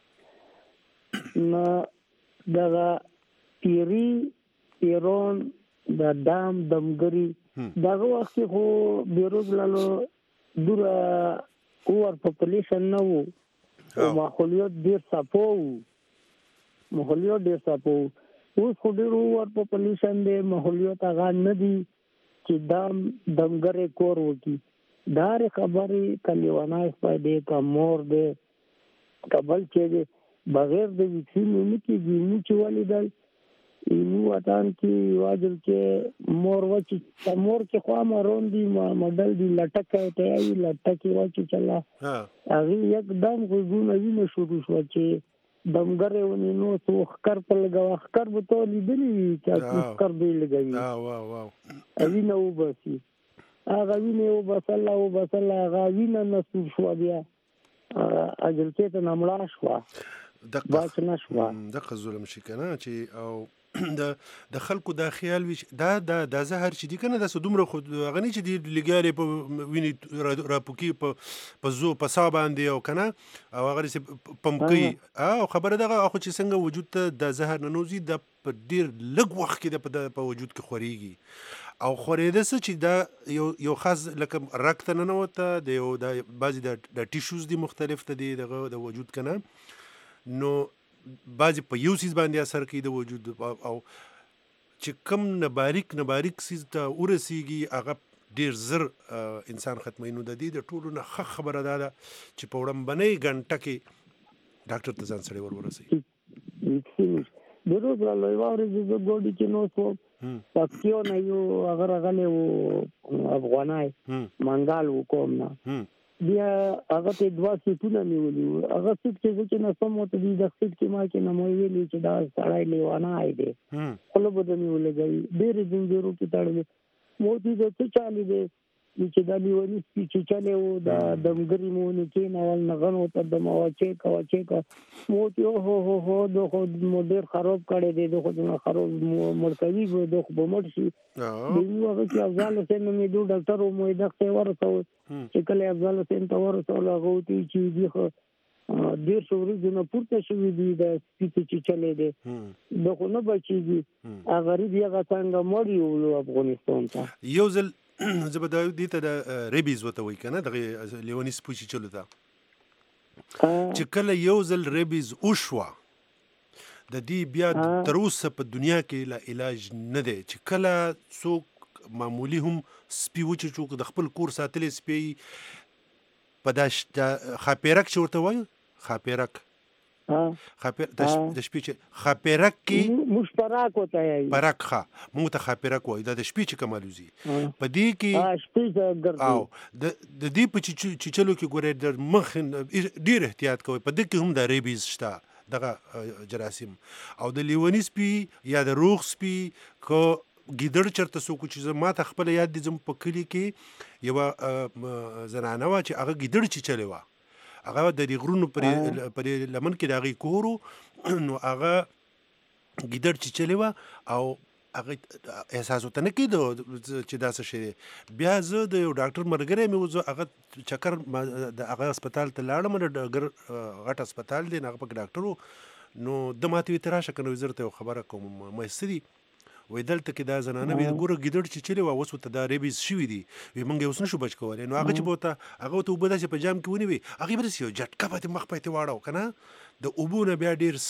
ها نو دا پیری پیرون دا دام دمګری دغه وخت خو بیروز لالو دور اور پاپولیشن نه وو او ماحولیت ډیر صفو ماحولیت ډیر صفو اوس خو ډیر اور پاپولیشن دی ماحولیت هغه نه دی چې دام دمګری کور وکی دار خبرې کلیوانای په دې کا مور دې قبل چې بغیر د ویکسین نه کیږي نو چې ولیدل نو وطن کې واجب کې مور وچی مور کې خوا مارون دی ماډل دی لټکه ته ای لټکه وچی چلا هغه یکدم غوونه ویني شروع شو چې دمګره ونی نو څو خکر په لګا خکر به تو لیدلی چې خکر دی لګوي وا وا وا اوی نو بسي هغه ویني او بس الله او بس الله هغه ویني نو شو بیا اجل کې ته نمړا شو دغه دغه ظلم شي کنه چې او د د خلکو دا خیال وی دا د د زهر چې دی کنه د سدومره خو غنی چې دی لګالي په ویني راپوکی په په زو په صاحب باندې او کنه او هغه چې پمپکی او خبره دغه خو چې څنګه وجود ته د زهر ننوزي د په ډیر لږ وخت کې د په وجود کې خوريږي او خورېده څه چې دا یو یو خاص لکه رکت نه نوته د یو د بعضی د ټیشوز دی مختلف ته دی دغه د وجود کنه نو بعضی په یو سیز باندې اثر کوي د وجود او چې کم نباریک نباریک سیز ته ورسیږي هغه ډیر زر انسان ختمي نو د دې د ټولو نه ښه خبره ده چې په وړاندې غنټه کې ډاکټر ته ځان سره ور ورسي د روز را لوي واره د ګوډي کې نو څو پکتیو نه یو هغه راغلی و افغانای منګال و کوم نه بیا هغه ته دوه سیټونه نیولي وو هغه سیټ چې زه چې نسم ورته دي د سیټ کې ما چې نه مې ویلي چې دا سړی لیوانای دی خوله به د مې ولګوي ډېرې زنجیرو کې تړلی مو دې د څه چالي دی چې دا لیوني سپي چې چلی وو دا دمګري مو ونې کېنول نغن ورته دمه واچېکه واچېکه مو ورته هو هو هو دا خو مو ډېر خراب کړی دی دا خو دونه خراب مړ کوي به دا خو به مړ شي د یو هغه چې افضل حسین نومېدو ډاکټر و مو یې دغه ته یې ورسول چې کله افضل حسین ته ورسول هغه ورته وایي چې دې خو ډېر څو ورځې نه پورته شوي دي د سپي ته چې چلی دی دا خو نه بچېږي هغه غریب هغه څنګه مړ یولو افغانستان ته یو ځل زه به دا دې ته د ریبیز ورته وایي که نه دغې لیوني سپي چې چلو ته چې کله یو ځل ریبیز وشوه د دې بیا تر اوسه په دنیا کې لا علاج نه دی چې کله څوک معمولی هم سپي وچېچو د خپل کور ساتلی سپي په دا خاپیرک چې ورته وایو خاپیرک خاپیر د شپې چې خاپیرک کې موږ پراک وته یې پراک ښه موږ ته خاپیرک وایي دا د شپې چې کوم الوزي په دې کې او د دې په چیچلو کې ګورئ د مخ ډېر احتیاط کوئ په دې کې هم د ریبیز شته دغه جراثیم او د لیوني سپي یا د روغ سپي که ګیدړ چرته څوک چې ما ته خپله یاد دي زموږ په کلي کې یوه زنانه وه چې هغه ګیدړ چیچلې وه هغه د دې غرونو پرې لمن کې د هغې کور نو هغه ګیدړ چیچلې وه او هغه احساس ورته نه کېده چې دا څه شی دی بیا زه د یو ډاکټر ملګری مې و زه هغه چکر د هغه هسپتال ته لاړم د ډګر غټ هسپتال دی نو هغه پکې ډاکټر و نو ده ما ته ویې ته راشه که نه زه درته یو خبره کوم ما څه دي وایي دلته کې دا زنانه وي ګوره ګیدړ چې چلې وه اوس ورته دا ریبیز شوي دي وایي موږ یې اوس نه شو بچ کولی نو هغه چې به ورته هغه ورته اوبه داسې په جام کې ونیوي هغې به داسې یو جټکه پاتې مخ پاتې واړو که نه د اوبو نه بیا ډېر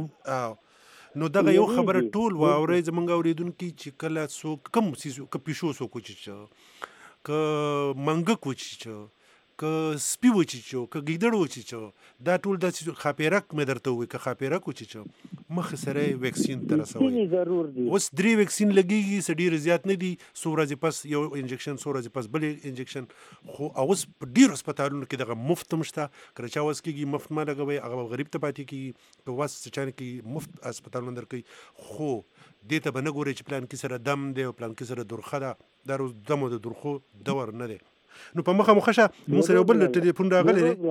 سخت نو دغه یو خبره ټول واورئ زموږ اورېدونکي چې کله څوک کم څیز که پیشو څوک وچیچه که منګک وچیچه که سپي وچیچو که ګیدړ وچیچو دا ټول داسې خاپیرک مې درته ووایي که خاپیرک وچیچو مخې سره یې ویکسین ته رسوئ اوس درې ویکسین لګېږي څه ډېر زیات نه دي څو ورځې پس یو انجکشن څو ورځې پس بل انجکشن خو اوس په ډېرو هسپتالونو کې دغه مفت هم شته که د چا وس کېږي مفت ما لګوئ هغه غریب ته پاتې کېږي که وس څه چانه کې مفت هسپتالونه درکوي خو دې ته به نه ګورئ چې پلان کې سره دم دی او پلان کې سره درخه ده دا روز دم او د درخو دور نه دی نو په مخه مخه شه موږ سره یو بل ټلیفون راغلی دی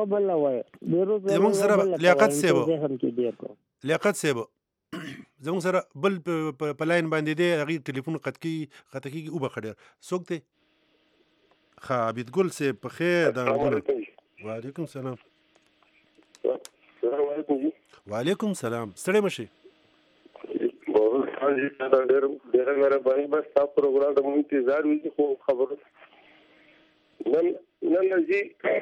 زموږ سره لیاقت صاحب لیاقت صاحب زموږ سره بل په لاین باندې دی هغې ټلیفون قطع قطع کېږي وبخه ډېر څوک دی ښه عبیدګل صاحب په خیر دا وعلیکم سلام وعلیکم سلام ستړی مه شئ ډېره مهرباني بس ستا پروګرام د مونږ انتظار وي خو خبرو نن نن جی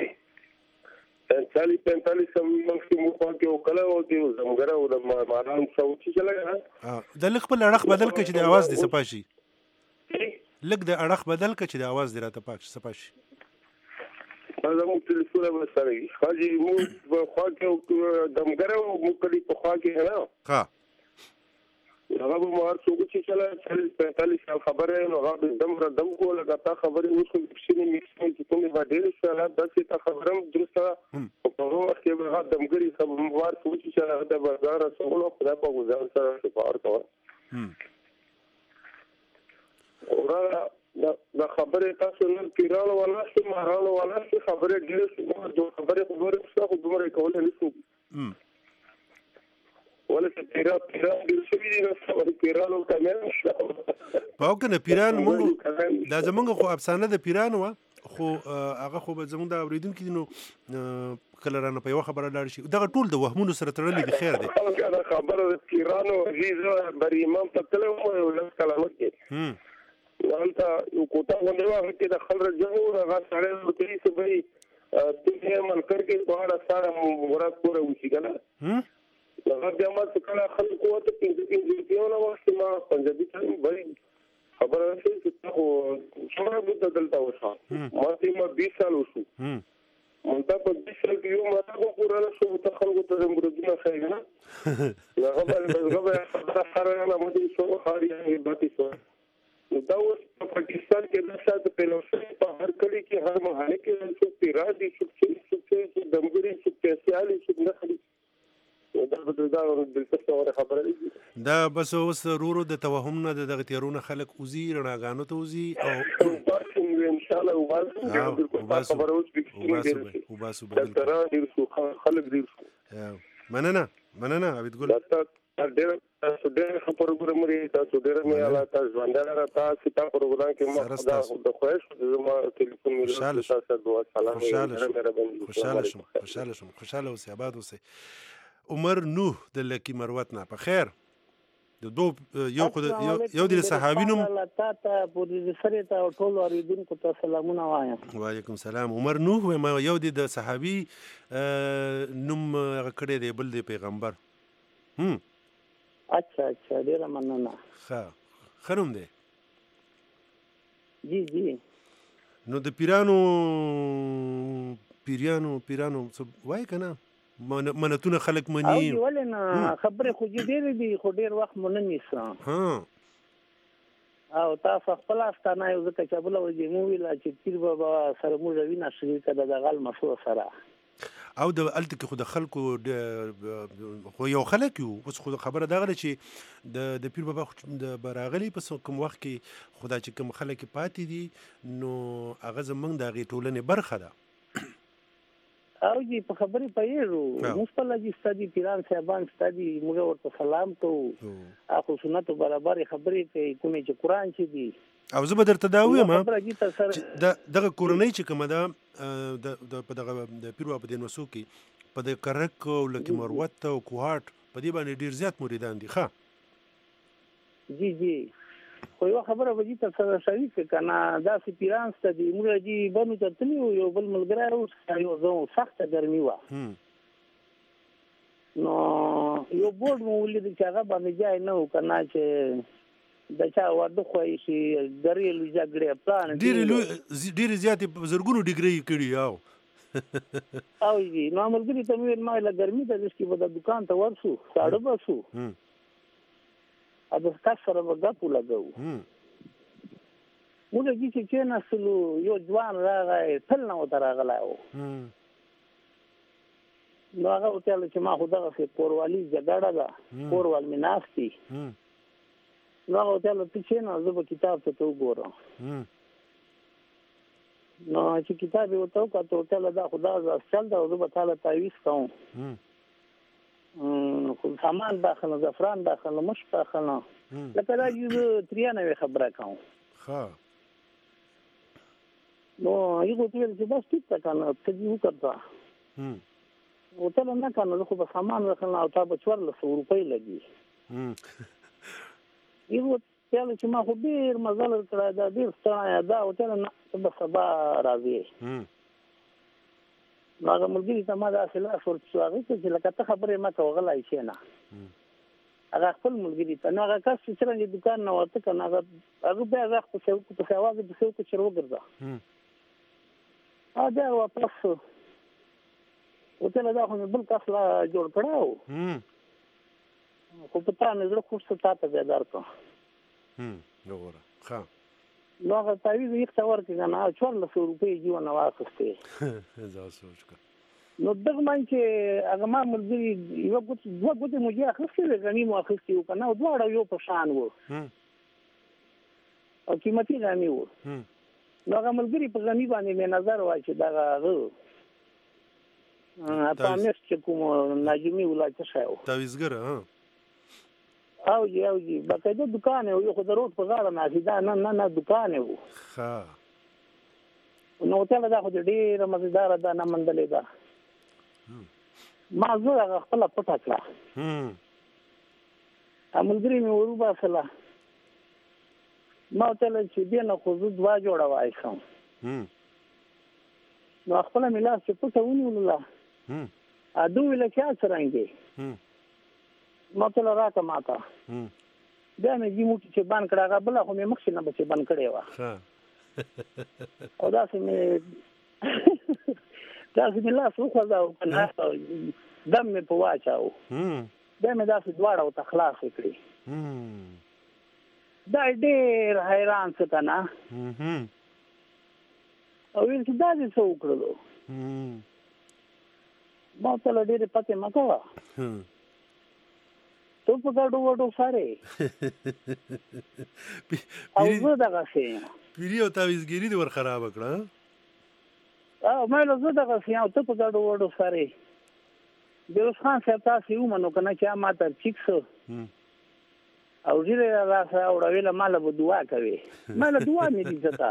چالیس پینتالیس مخکې مو خوا کې وکړه او د زمګره او د ماران څه چې چلګه د لږ خپل اړخ بدل کړه چې د اواز دې صفا شي لږ د اړخ بدل کړه چې د اواز دې راته پاک صفا شي دا زموږ ټلیفون به سره وي حاجي مو په خوا کې دمګره او مو کړي په خوا کې نه ها هغه به مار څوک چې چلا چالیس پینتالیس سال خبره نو هغه دم را دم کوله تا خبره اوس چې میکس کې کومه باندې سره داسې تا خبرم درسته په هغه وخت کې هغه دمګري سم مار څوک چې چلا د بازار سره په په گزار سره سفر کوي اورا د خبره تاسو نن پیرانو ولا چې مارانو ولا چې خبره ډېر څه خبره خبره څه خو دومره کولای نشو ولا پیرا پیرا د شوی دی نو پیرانو کمه پاو کنه پیران مونږ دا زمونږ خو افسانه د پیرانو خو هغه خو به زمونږ د اوریدونکو دي نو کله رانه په یو خبره لاړ شي دغه ټول د وهمونو سره تړلې دي خیر دی دا خبره د پیرانو غیزه بری امام تکله مو ولس کلامت کې وانت یو کوټه غونډه وه چې د خلک جوړ هغه سره د دې څه به دې من کړکې په اړه سره ورات پوره وشي کنه هغه بیا ما څه کله خلک وته پنځه پنځه پیونه وخت ما پنځبي ته وایي خبره شي چې تاسو څومره بده دلته وښه ما ته ما بیس سال وشو مونږ په بیس سال کې یو ما ته پوره نه شو ته خلکو ته زموږ دونه خیر نه هغه به هغه به خرانه مدي سو خاري باقي سو دا اوس په پاکستان کې د سات په لوسه په هر کلی کې هر محله کې څو پیرادي څو څو دمګري څو پیسالي څو نخلي دا د خبره دا بس اوس رورو د توهم نه د دغه تیرونه خلک اوزي رڼاګانو ته اوزي او ان شاء الله وباس خبره اوس بکسي وباسو ډاکټر ډیر سو خلک ډیر سو مننه مننه عبد ګل ډېر ډېر خبرو ګورم لري تاسو ډېر مې الله تاسو ژوندانه را تاسو ته پروګرام کې ما د خوښ زما ټلیفون مې تاسو دعا سلام خوشاله شم خوشاله شم خوشاله اوسئ آباد اوسئ عمر نوح د لکی مروت نه په خیر د دو یو خو یو د صحابینو الله تعالی پوری سره ته ټول اوریدونکو ته سلامونه وایم. وعلیکم السلام. عمر نوح ما یو د صحابي نوم کړی دی بل د پیغمبر. هم اچھا اچھا ډیر مننه. ښه خنوم دی. جی جی. نو د پیرانو پیرانو پیرانو وای کنه منتونه خلک منی او ولې نه خبره خو دې دي خو ډیر وخت مونږ نیسه. ها او تاسو خپل استانه یو ځکه چې بل ورځې مو ویل چې پیر بابا سره موږ وینا شریکه د غل مسو سره او د الته کې خو د خلکو خو یو خلک یو اوس خو خبره دا غره چې د د پیر بابا د براغلی په کوم وخت کې خدا چې کوم خلک پاتې دي نو هغه زمونږ د غي ټولنې برخه ده. او جی په خبرې پېرو مستله جی ستدي پیران صاحبان ستدي موږ ورته سلام کوو اخو سنت برابر خبرې کوي کومې چې قران چې دي او زه به درته دا وایم د دغه کورنۍ چې کومه ده د په دغه د پیر بابا د نوسو کې په د کرک او لکه مروت او کوهاټ په دې باندې ډیر زیات مریدان دي. ښه جی جی خو یو خبره وځي تر سره شریک کنه دا سی پیران ستدي موږ جی بنو ته تلو یو بل ملګری او یو زو سخت ګرمي و نو یو بورډ مو ولید چې هغه باندې ځای نه و کنه چې د چا ورته خوای شي درې لږ جګړه پلان ډېر ډېر زیات بزرګونو ډیګري کړی یاو او جی نو ملګری ته مې ما له ګرمي ته چې په د دکان ته ورسو ساړه بسو ا د کسره وګپو لګاو موږ چې چې نسلو یو ځوان راغی تل نو تراغلاو نو هغه وتل چې ما خو دغه په کوروالي جګړه ده کوروال مناستي نو هغه وتل چې نه زه به کتاب ته وګورم نو چې کتاب یې وته کا ته وتل دا خدا ځل دا زه به تعالی تعویض کوم خو سامان داخله زعفران داخله مش داخله لکه دا یو تریانه خبره کوم. ها نو یو څه چې بس ټیک کنه ته یو کړه هم وته نه کنه خو په سامان راخله او تا به څوارلس سوه روپۍ لګي یو څه چې ما خو ډیر مزل کړی دا ډیر ستړی دا وته نه به سبا راځي هغه ملګری ته ما دا خلاف ورته هغه چې لکه ته خبرې ما ته وغلای شي نه هغه خپل ملګری ته نو هغه کس چې څنګه دکان نه وته کنه هغه هغه به هغه په څو په څو واځي په څو کې چر وګرځا ا دا واپس وته دا خو بل کس لا جوړ کړو خو په تا نه زړه خو څه تاسو به درکو هم وګوره ښه نو هغه تعویض یې څور کې نه څوارلس سوه روپۍ جیونه واخیستې زه سوچ کړ نو دغه مان چې هغه ما ملګری یو ګوت دوه ګوتې مو یې اخیستې غنی مو اخیستې و کنه دواړه یو په شان وو او قیمتي غنی وو نو هغه ملګری په غنی باندې مې نظر وای چې دا هغه په مېس چې کوم ناجمی ولاته شاو تعویضګر ها او جی او جی باقاعده دکان یو خو د روډ په غاړه نه دا نه نه نه دکان یو ها نو ته دا خو ډیر مزیدار ده نه مندلې ده ما زه خپل پټه کړه هم املګری مې ورو باسله ما ته چې دې نه خو زه دوا جوړه وای کوم هم نو خپل ملاس چې پټه ونیوله هم ا دوی له کیا څرنګي هم ما ته راکا ماته هم دا مې دې موټي چې بان کړه غبل خو مې مخ نه بچي بان کړي وا ها او دا سمې دا سمې لا سو خو دا کنه دم مې په واچاو هم بیا مې داسې دواړه ورته خلاصې کړې. دا ډېر حیران څه که نه او ویل چې دا دې څه وکړلو. ما ورته له ډېرې پتې مه کوه، ته په ګډو وډو سارې او زه دغسې یم. پیري او تعویزګیري دې ور خرابه کړه. او ما ویل زه دغسې یم او ته په ګډو وډو سارې. بیروز خان صاحب تاسې ومنو که نه چې ما ته چیک څه او ژیره یې راسره راوړه، ویله ما له به دعا کوې. ما له دعا مې دي څه ته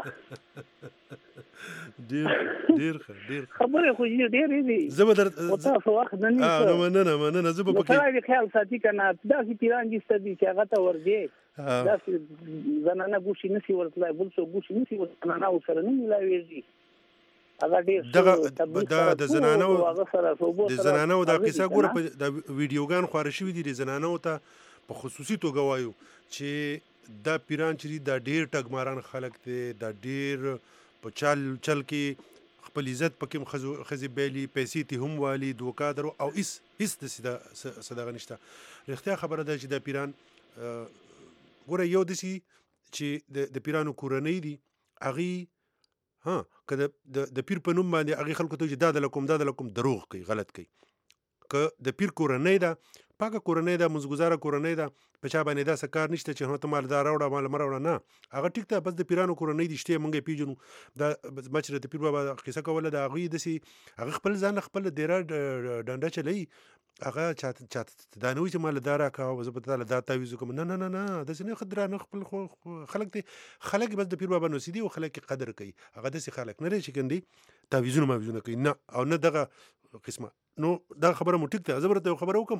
ډېر ډېر ښه ډېر خبرې خو یې ډېرې دي زه به در خو تاسو وخت نه نیسه. نو مننه مننه زه به نو پکې سړی دې خیال ساتي که نه. داسې پیران دي سته دي چې هغه ته ورځې داسې زنانه ګوشي نسي ورتلی، بل څوک ګوشي نسي ورته زنانه ورسره نه میلاوېږي. هغه ډېر دغه د زنانو د زنانو دا قصه ګوره په د ویډیوګان خواره شوي دي. د زنانو ته په خصوصي توګه وایو چې دا پیران چې دي دا ډېر ټګماران خلک دي، دا ډېر په چل چل کې خپل عزت پکې ښځې بیلي، پیسې تې هم والي، دوکا درو او هېڅ هېڅ داسې دغه نشته. رښتیا خبره ده چې دا پیران ګوره یو داسې چې د پیرانو کورنۍ دي هغې ها که د پیر په نوم باندې هغې خلکو ته چې دا د لکم دا د لکم دروغ کوي، غلط کوي. که د پیر کورنۍ ده پاکه کورنۍ ده، مزګزاره کورنۍ ده، په چا باندې داسې کار نشته چې هغه ته مال دا راوړه مال مه راوړه، نه هغه ټیک ده. بس د پیرانو کورنۍ دي شته، موږ یې پېژنو. دا ما چې د پیر بابا قصه کوله د هغوی داسې هغه خپل ځان خپل دیره ډنډه چلوي، هغه چاته دا نه وایي چې ما له دا راکوه زه به تا له دا تعویض وکړم. نه نه نه نه داسې نه ښه درانه خپل خلک دي خلک بس د پیر بابا نوسي دي او خلک یې قدر کوي. هغه داسې خلک نه دی چې کوم دي تعویضونه ماویزونه کوي، نه او نه دغه قسمه. نو دا خبره مو ټیک ده. زه به درته یو خبره وکړم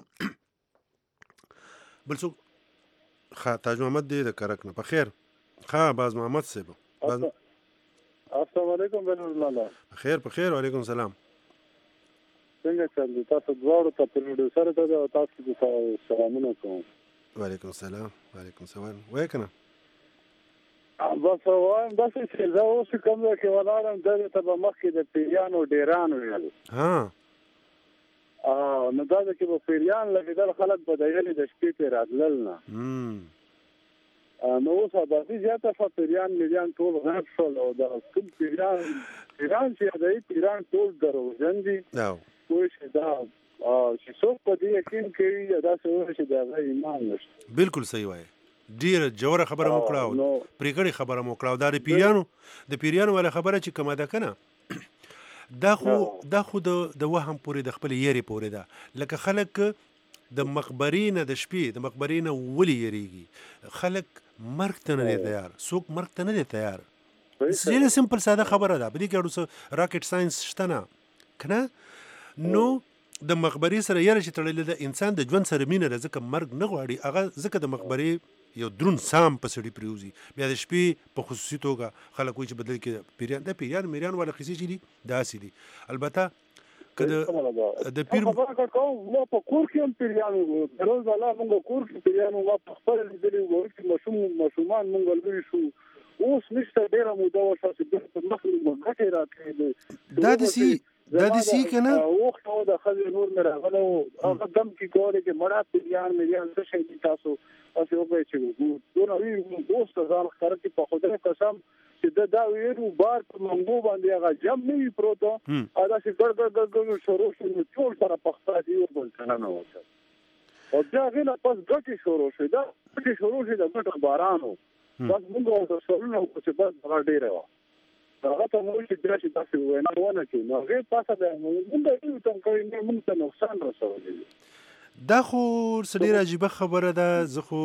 بل څوک ښه تاج محمد دی د کرک نه. په خیر ښه باز محمد صاحب. السلام علیکم بهروز لالا. په خیر په خیر وعلیکم السلام. څنګه چل دي تاسو دواړو ته پروډوسر ته او تاسو ته سلامونه کوم. وعلیکم السلام وعلیکم السلام. وای کنه بس وایم داسې چې زه اوس کوم ځای کې ولاړم دغې ته به مخکې د پیریانو ډیران ویل. ها نو دا ده چې به پیریان لګېدل خلک به د یلې د شپې پې راتلل نه. نو اوس آبادي زیاته شوه، پیریان میریان ټول غرب شول او دا کوم پیریان پیران چې یادوي پیران ټول دروغجن دي. پوه شې دا چې څوک په دې یقین کوي داسې وایي چې د هغه ایمان نشته. بلکل صحیح وایي. ډېره جوړه خبره مو کړه او پرېکړې خبره مو کړه او دا د پیریانو د پیریانو والا خبره چې کومه ده که نه دا خو دا خو د وهم پورې د خپل یېرې پورې ده. لکه خلک د مقبرې نه د شپې د مقبرې نه ولې یېرېږي؟ خلک مرګ ته نه دی تیار، څوک مرګ ته نه دی تیار. ډېره سمپل ساده خبره ده، په دې کې اړو څه راکټ ساینس شته نه که نه. نو د مقبرې سره یاره چې تړلې ده انسان د ژوند سره مینه ده، ځکه مرګ نه غواړي هغه، ځکه د مقبرې یو دروند سام په سړي پرېوځي. بیا د شپې په خصوصي توګه خلک وایي چې بدل کې پیریان د پیریان میریان والا قصې چې دي داسې دي. البته که د پیر خبره کوم ما په کور کې هم پیریان روز الله موږ کور کې پیریان ما په خپل لیدلې وو چې ماشوم ماشومان موږ لوي شو اوس نشته ډېره موده وشوه چې په مخ موږ ګټې راکړې. دا داسې دا داسې که نه وخت و د ښځې نور مې راغلی و هغه دم کې کولې چې مړه پیریان میریان څه شی دي تاسو هسې وکړئ چې دونه وي دوست ته ځان ښکاره کړي. په خدای قسم چې ده دا ویلو بار په منګو باندې هغه جم نه وي پروت او داسې ګړ ګړ ګړ ګړ شروع شو نو ټول سره په خپله دي یو بل ته ننوتل او بیا هغې نه پس ګټې شروع شوې. دا ګټې شروع شوې د ګټو باران و. بس مونږ ورته سوالونه وکړو چې بس هغه ډېره وه. هغه ته مو وایي چې بیا چې داسې وینا ونه کړي نو هغې پاسه بیا مونږ هیلو ته کوي نه مونږ ته نقصان رسولی دی. دا خو څه ډېره عجیبه خبره ده. زه خو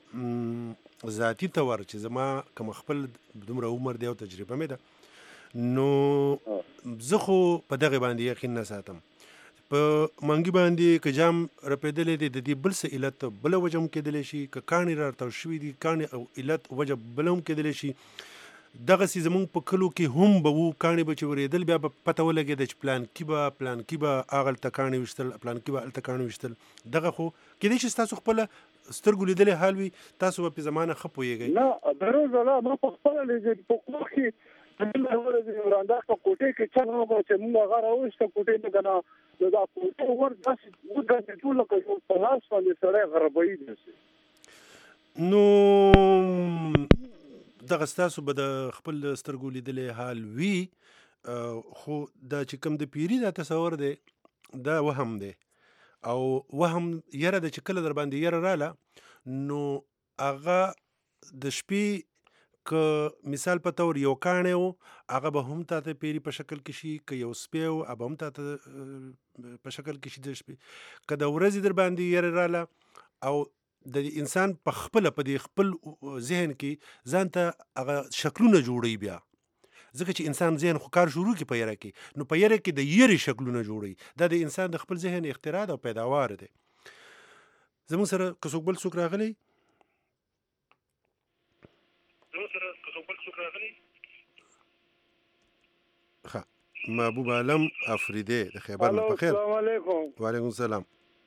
ذاتي طور چې زما کوم خپل دومره عمر دی او تجربه مې ده نو زه خو په دغې باندې یقین نه ساتم. په منګي باندې که جام رپېدلی دی د دې بل څه علت بله وجه هم کېدلی شي، که کاڼي راتاو شوي دي کاڼي او علت وجه بله هم کېدلی شي. دغسې زمونږ په کلو کې هم به وو کاڼي به چې ورېدل بیا به پته ولګېده چې پلانکي به پلانکي به هغلته کاڼي ویشتل پلانکي به هلته کاڼي ویشتل. دغه خو کېدای شي ستاسو خپله سترګو لیدلی حال وي، تاسو به پې زما نه ښه پوهېږئ. نه بهروز الله ما په خپله لیدل په کور کې دغه ورځ وراندا په کوټه کې څنګه مو چې موږ هغه راوښته کوټه نه کنه دا کوټه ور داسې وګورئ ټول لکه یو پلاس باندې سره غربایي دي نو دغه ستاسو به د خپل سترګو لیدلې حال وي خو دا چې کوم د پیري دا تصور دی دا وهم دی او وهم یره د چې کله در باندې یره رااله نو هغه د شپې که مثال په تور یو کاڼی و هغه به هم تاته پیري په شکل کې شي که یو سپی و هغه به هم تاته په شکل کې شي د شپې که د ورځې در باندې یره رااله او د انسان په خپله په دې خپل ذهن کې ځان ته هغه شکلونه جوړوي بیا ځکه چې انسان ذهن خو کار شروع کړي په یره کې نو په یره کې د یرې شکلونه جوړوي دا د انسان د خپل ذهن اختراع او پیداوار دی زموږ سره که څوک بل څوک راغلی زموږ سره که څوک بل څوک راغلی ښه محبوب عالم افریدی د خیبر نه په خیر السلام علیکم وعلیکم السلام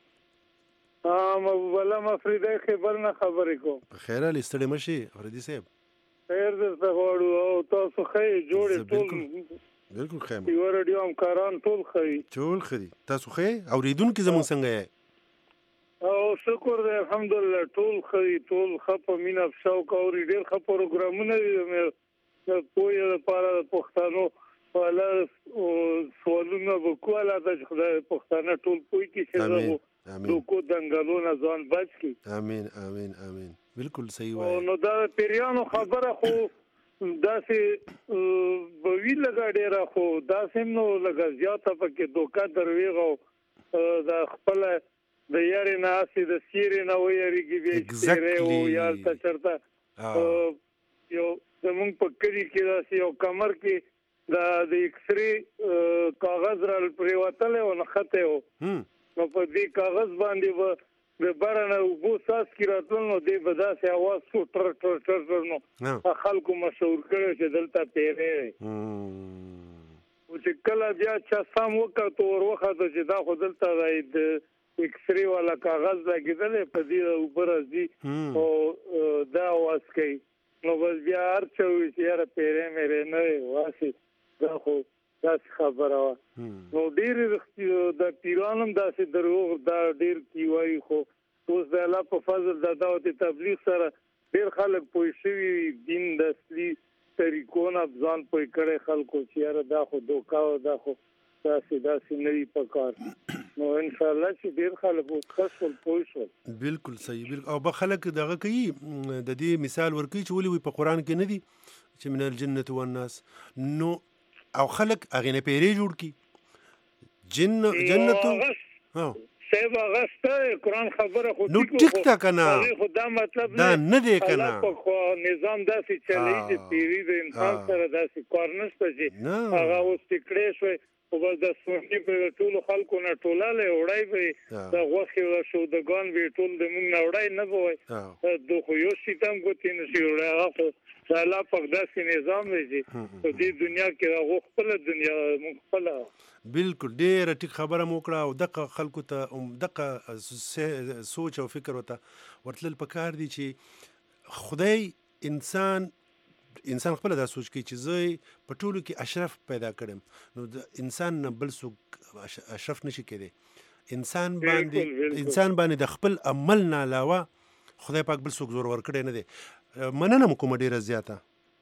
محبوب عالم افریدی خیبر نه خبرې کوم په خیر علي ستړی مه شي افریدي صاحب خیر درته غواړو او تاسو ښه جوړې ټول بالکل ښه یم یوه راډیو همکاران ټول ښه وي ټول ښه دي تاسو ښه یې اورېدونکي زموږ څنګه یې او شکر دی الحمدلله ټول ښه وي ټول ښه په مینه په شوق اوري ډېر ښه پروګرامونه دي د پوهې لپاره د پښتنو والا سوالونه به کوو الله ته چې خدای پښتانه ټول پوه کړي چې دغو دوکو دنګلونه ځان بچ کړي امین امین امین بالکل صحیح او وایي نو دا پیریانو خبره خو داسې به وي لږه ډېره خو داسې هم نو لږه زیاته پکې دوکه درویغ او د خپله د یارې نه هسې د سیرې نه ویریږي بیا سیرې و یا هلته چېرته یو زمونږ په کلي کې داسې یو کمر کې د اکسرې کاغذ را پرېوتلی و نښتی و نو په دې کاغذ باندې به د بره نه اوبو څاڅکي راتلل نو دی به داسې اواز شو ټر ټر ټر ټر نو خلکو مشهور کړی چې دلته پیری دی او چې کله بیا چا سم وکړ ور وخته چې دا خو دلته د اکسرې والا کاغذ لګېدلی په دې اوبه راځي او دا اواز کوي نو بس بیا هر څه وایي چې یاره پیری میری نه دی واسې دا خو داسې خبره وه نو ډېرې د پیران هم داسې دروغ دا ډېر کی وایي خو اوس د الله په فضل د دعوت تبلیغ سره ډېر خلک پوه شوي دین د اصلي طریقو نه ځان پوه کړی خلکو چې یاره دا خو دوکه وه دا خو داسې داسې نه وي په کار نو انشاءالله چې ډېر خلک اوس ښه شول پوه شول بالکل صحیح بالکل او به خلک دغه کوي د دې مثال ورکوي چې ولې وي په قرآن کې نه دي چې من الجنة والناس نو او خلک هغې نه پیرې جوړ کړي جن جنتو صاحب هغه سته قرآن خبره خو نو ټیک ده که نه خو دا مطلب دا نه دی که نه نظام داسې چلوي چې پیري د انسان سره داسې کار نشته چې هغه اوس ټیکړی شوی خو بس د سوني په ټولو خلکو نه ټولالی وړی به یې د غوښې شودګان به یې ټول د مونږ نه وړی نه به وایي دو خو یو شي ته هم ګوتې نه شي وړی هغه خو د الله پاک داسې نظام دی چې په دې دنیا کې هغو خپله دنیا مونږ خپله بالکل ډېره ټیک خبره مو وکړه او دغه خلکو ته دغه سوچ او فکر ورته ورتلل پکار دي چې خدای انسان انسان خپله دا سوچ کوي چې زه په ټولو کې اشرف پیدا کړم نو د انسان نه بل څوک اشرف نشي کېدی انسان باندې انسان باندې د خپل عمل نه علاوه خدای پاک بل څوک زور ورکړی نه دی مننه مو کومه ډېره زیاته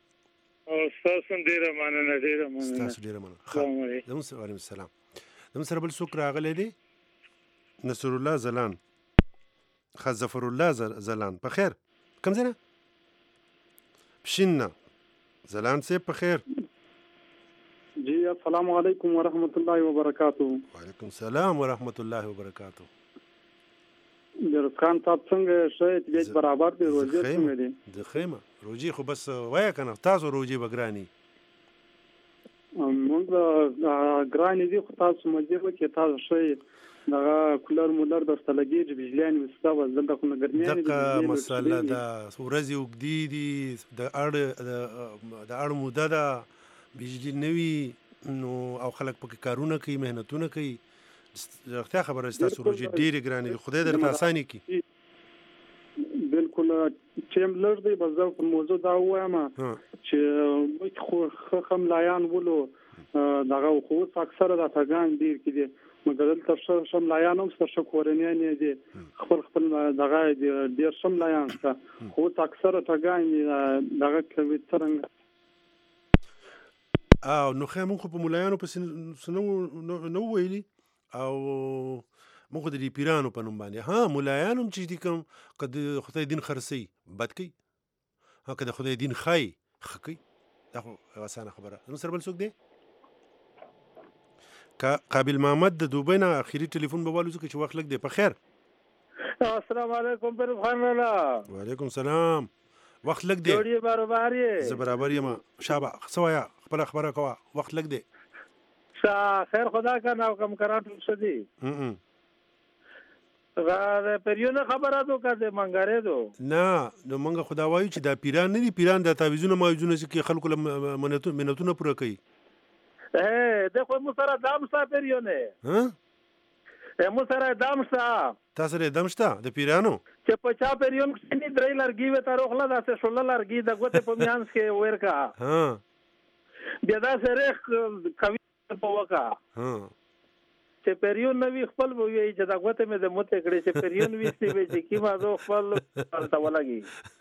ستاسو ډېره مننه ډېره مننه ستاسو ډېره مننه زموږ سره وعلیکم السلام زموږ سره بل څوک راغلی دی نصر الله زلان ښه ظفر الله زلان په خیر کوم ځای نه پشین نه زلان صاحب په خیر جی السلام علیکم ورحمۃ اللہ وبرکاتہ وعلیکم السلام ورحمۃ اللہ وبرکاتہ جرس خان صاحب څنګه شې طبیعت برابر دی روزي څنګه دي د خیمه روزي خو بس وای کنه تاسو روزي بګرانی موږ ګرانی دي خو تاسو مزه وکي تاسو شې دا کولر مولر درته لګیږي بجلیان وستا وزنده خو ګرمي نه دغه مسله دا ورځي وګدي دي د اړ د اړ موده دا بجلی نوي نو او خلک پکې کارونه کوي مهنتونه کوي رښتیا خبره ستاسو روزي ډېرې ګرانې دي خدای درته اساني کړي بالکل ټیم لږ دی بس زه په موضوع دا وایم چې خو خم لایان ولو دغه خو اکثره د افغان ډیر کې دي مګر دلته شم لایان هم ستاسو کورنۍ نه دي خپل خپل دغه ډیر شم لایان څه خو اکثره افغان دغه کوي څنګه او نو خو موږ په مولایانو په نو نو ویلي او موږ د دې پیرانو په نوم باندې ها مولایانو چې دي کوم کد خدای دین خرسي بد کوي ها کد خدای دین خای خکی دا خو اسانه خبره نو سره بل څوک دی قابل محمد د دوبۍ نه اخیری ټلیفون به والو چې وخت لګ دی په خیر السلام علیکم پر خان الله وعلیکم السلام وخت لګ دی جوړی برابر یې زه برابر یم شابه سوایا خپل خبره کوه وخت لګ دی شا خیر خدا کا نو کم کران شدی ام غا پریونه خبره تو کړه منګاره دو نه نو منګه خدا وایو چې دا پیران نه دي پیران د تعویذونه ماویزونه چې خلکو له منتونه پوره کوي اے देखो مسره دام ستا پریونه ها اے مسره دام ستا تاسو له دم شته د پیرانو چې په چا پریون کې درې لرګي و تر خپل داسه شول لرګي د غوته په میانس کې ورکا ها بیا دا سره کوي په وکا ها چې پریون نوې خپل وي چې دا غوته مې د مته کړې چې پریون وېستي وي چې کیما زو خپل تا ولګي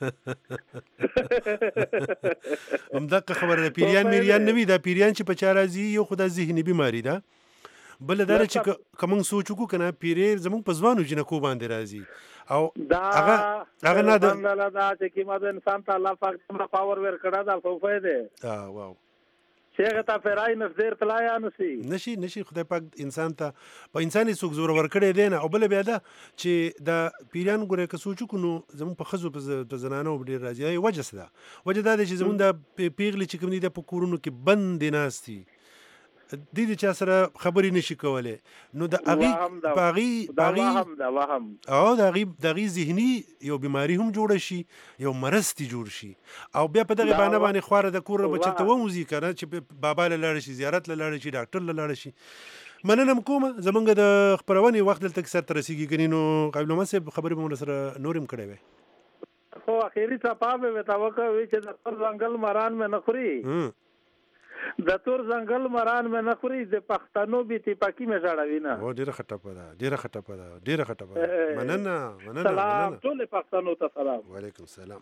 هم دا خبره پیریان میریان نوې دا پیریان چې په چا راځي یو خدای ذهني بیماری ده بل دا چې کوم سوچو کو کنه پیری زمون په ځوانو جنکو باندې راځي او هغه هغه نه دا چې کیما د انسان ته الله پاک څومره پاور ور کړه دا څه فائدې اه واو شیخ تا فرای نفذیر تلایا نسی نشي نشي خدای پاک انسان ته په انساني سوق زور ور کړی دی نه او بل بیا دا چې دا پیران ګوره که سوچو کو نو زمون په خزو په زنانو ډیر راځي وجه څه ده وجه دا چې زمون د پیغلی چې کوم دي د پکورونو کې بند ناشتي د دې چا سره خبرې نشي کولای نو د اغي باغي باغي او د اغي د اغي ذهني یو بیماری هم جوړ شي یو مرستي جوړ شي او بیا په دغه باندې باندې خواره د کور بچته و موزیک کنه چې بابا لاله شي زیارت لاله شي ډاکټر لاله شي مننه کومه زمونږ د خبرونې وخت دلته سر ترسيږي کني نو قابل ما سه خبرې مون سره نورم کړې وي خو اخیری صفه به توقع وي چې د تور ځنګل ماران مې نخري د تور ځنګل ماران مې نخري د پښتنو به تی پاکي مې جوړوي نه او ډیره خټه پده ډیره خټه پده ډیره خټه پده مننه مننه سلام ټول پښتنو ته سلام وعلیکم السلام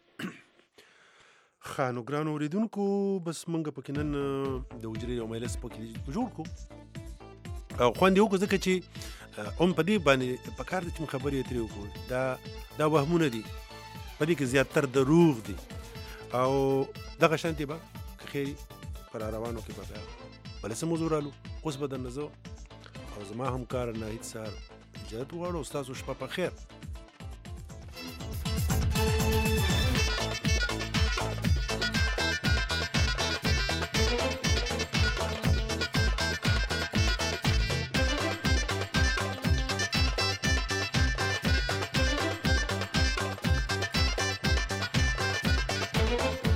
خانو ګرانو اوریدونکو بس منګه پکینن د وجري او مجلس پکې جوړ کو او خوان دی وکړه ځکه چې هم په دې باندې په کار د خبرې اترې وکړو دا دا وهمونه دي په دې کې زیاتره دروغ دي او دغه شانتي به خیر پر روانو کې به بل څه موضوع رالو اوس به د نزو او زما همکار ناهید سار اجازه غواړو استاد شپه په خیر Thank you.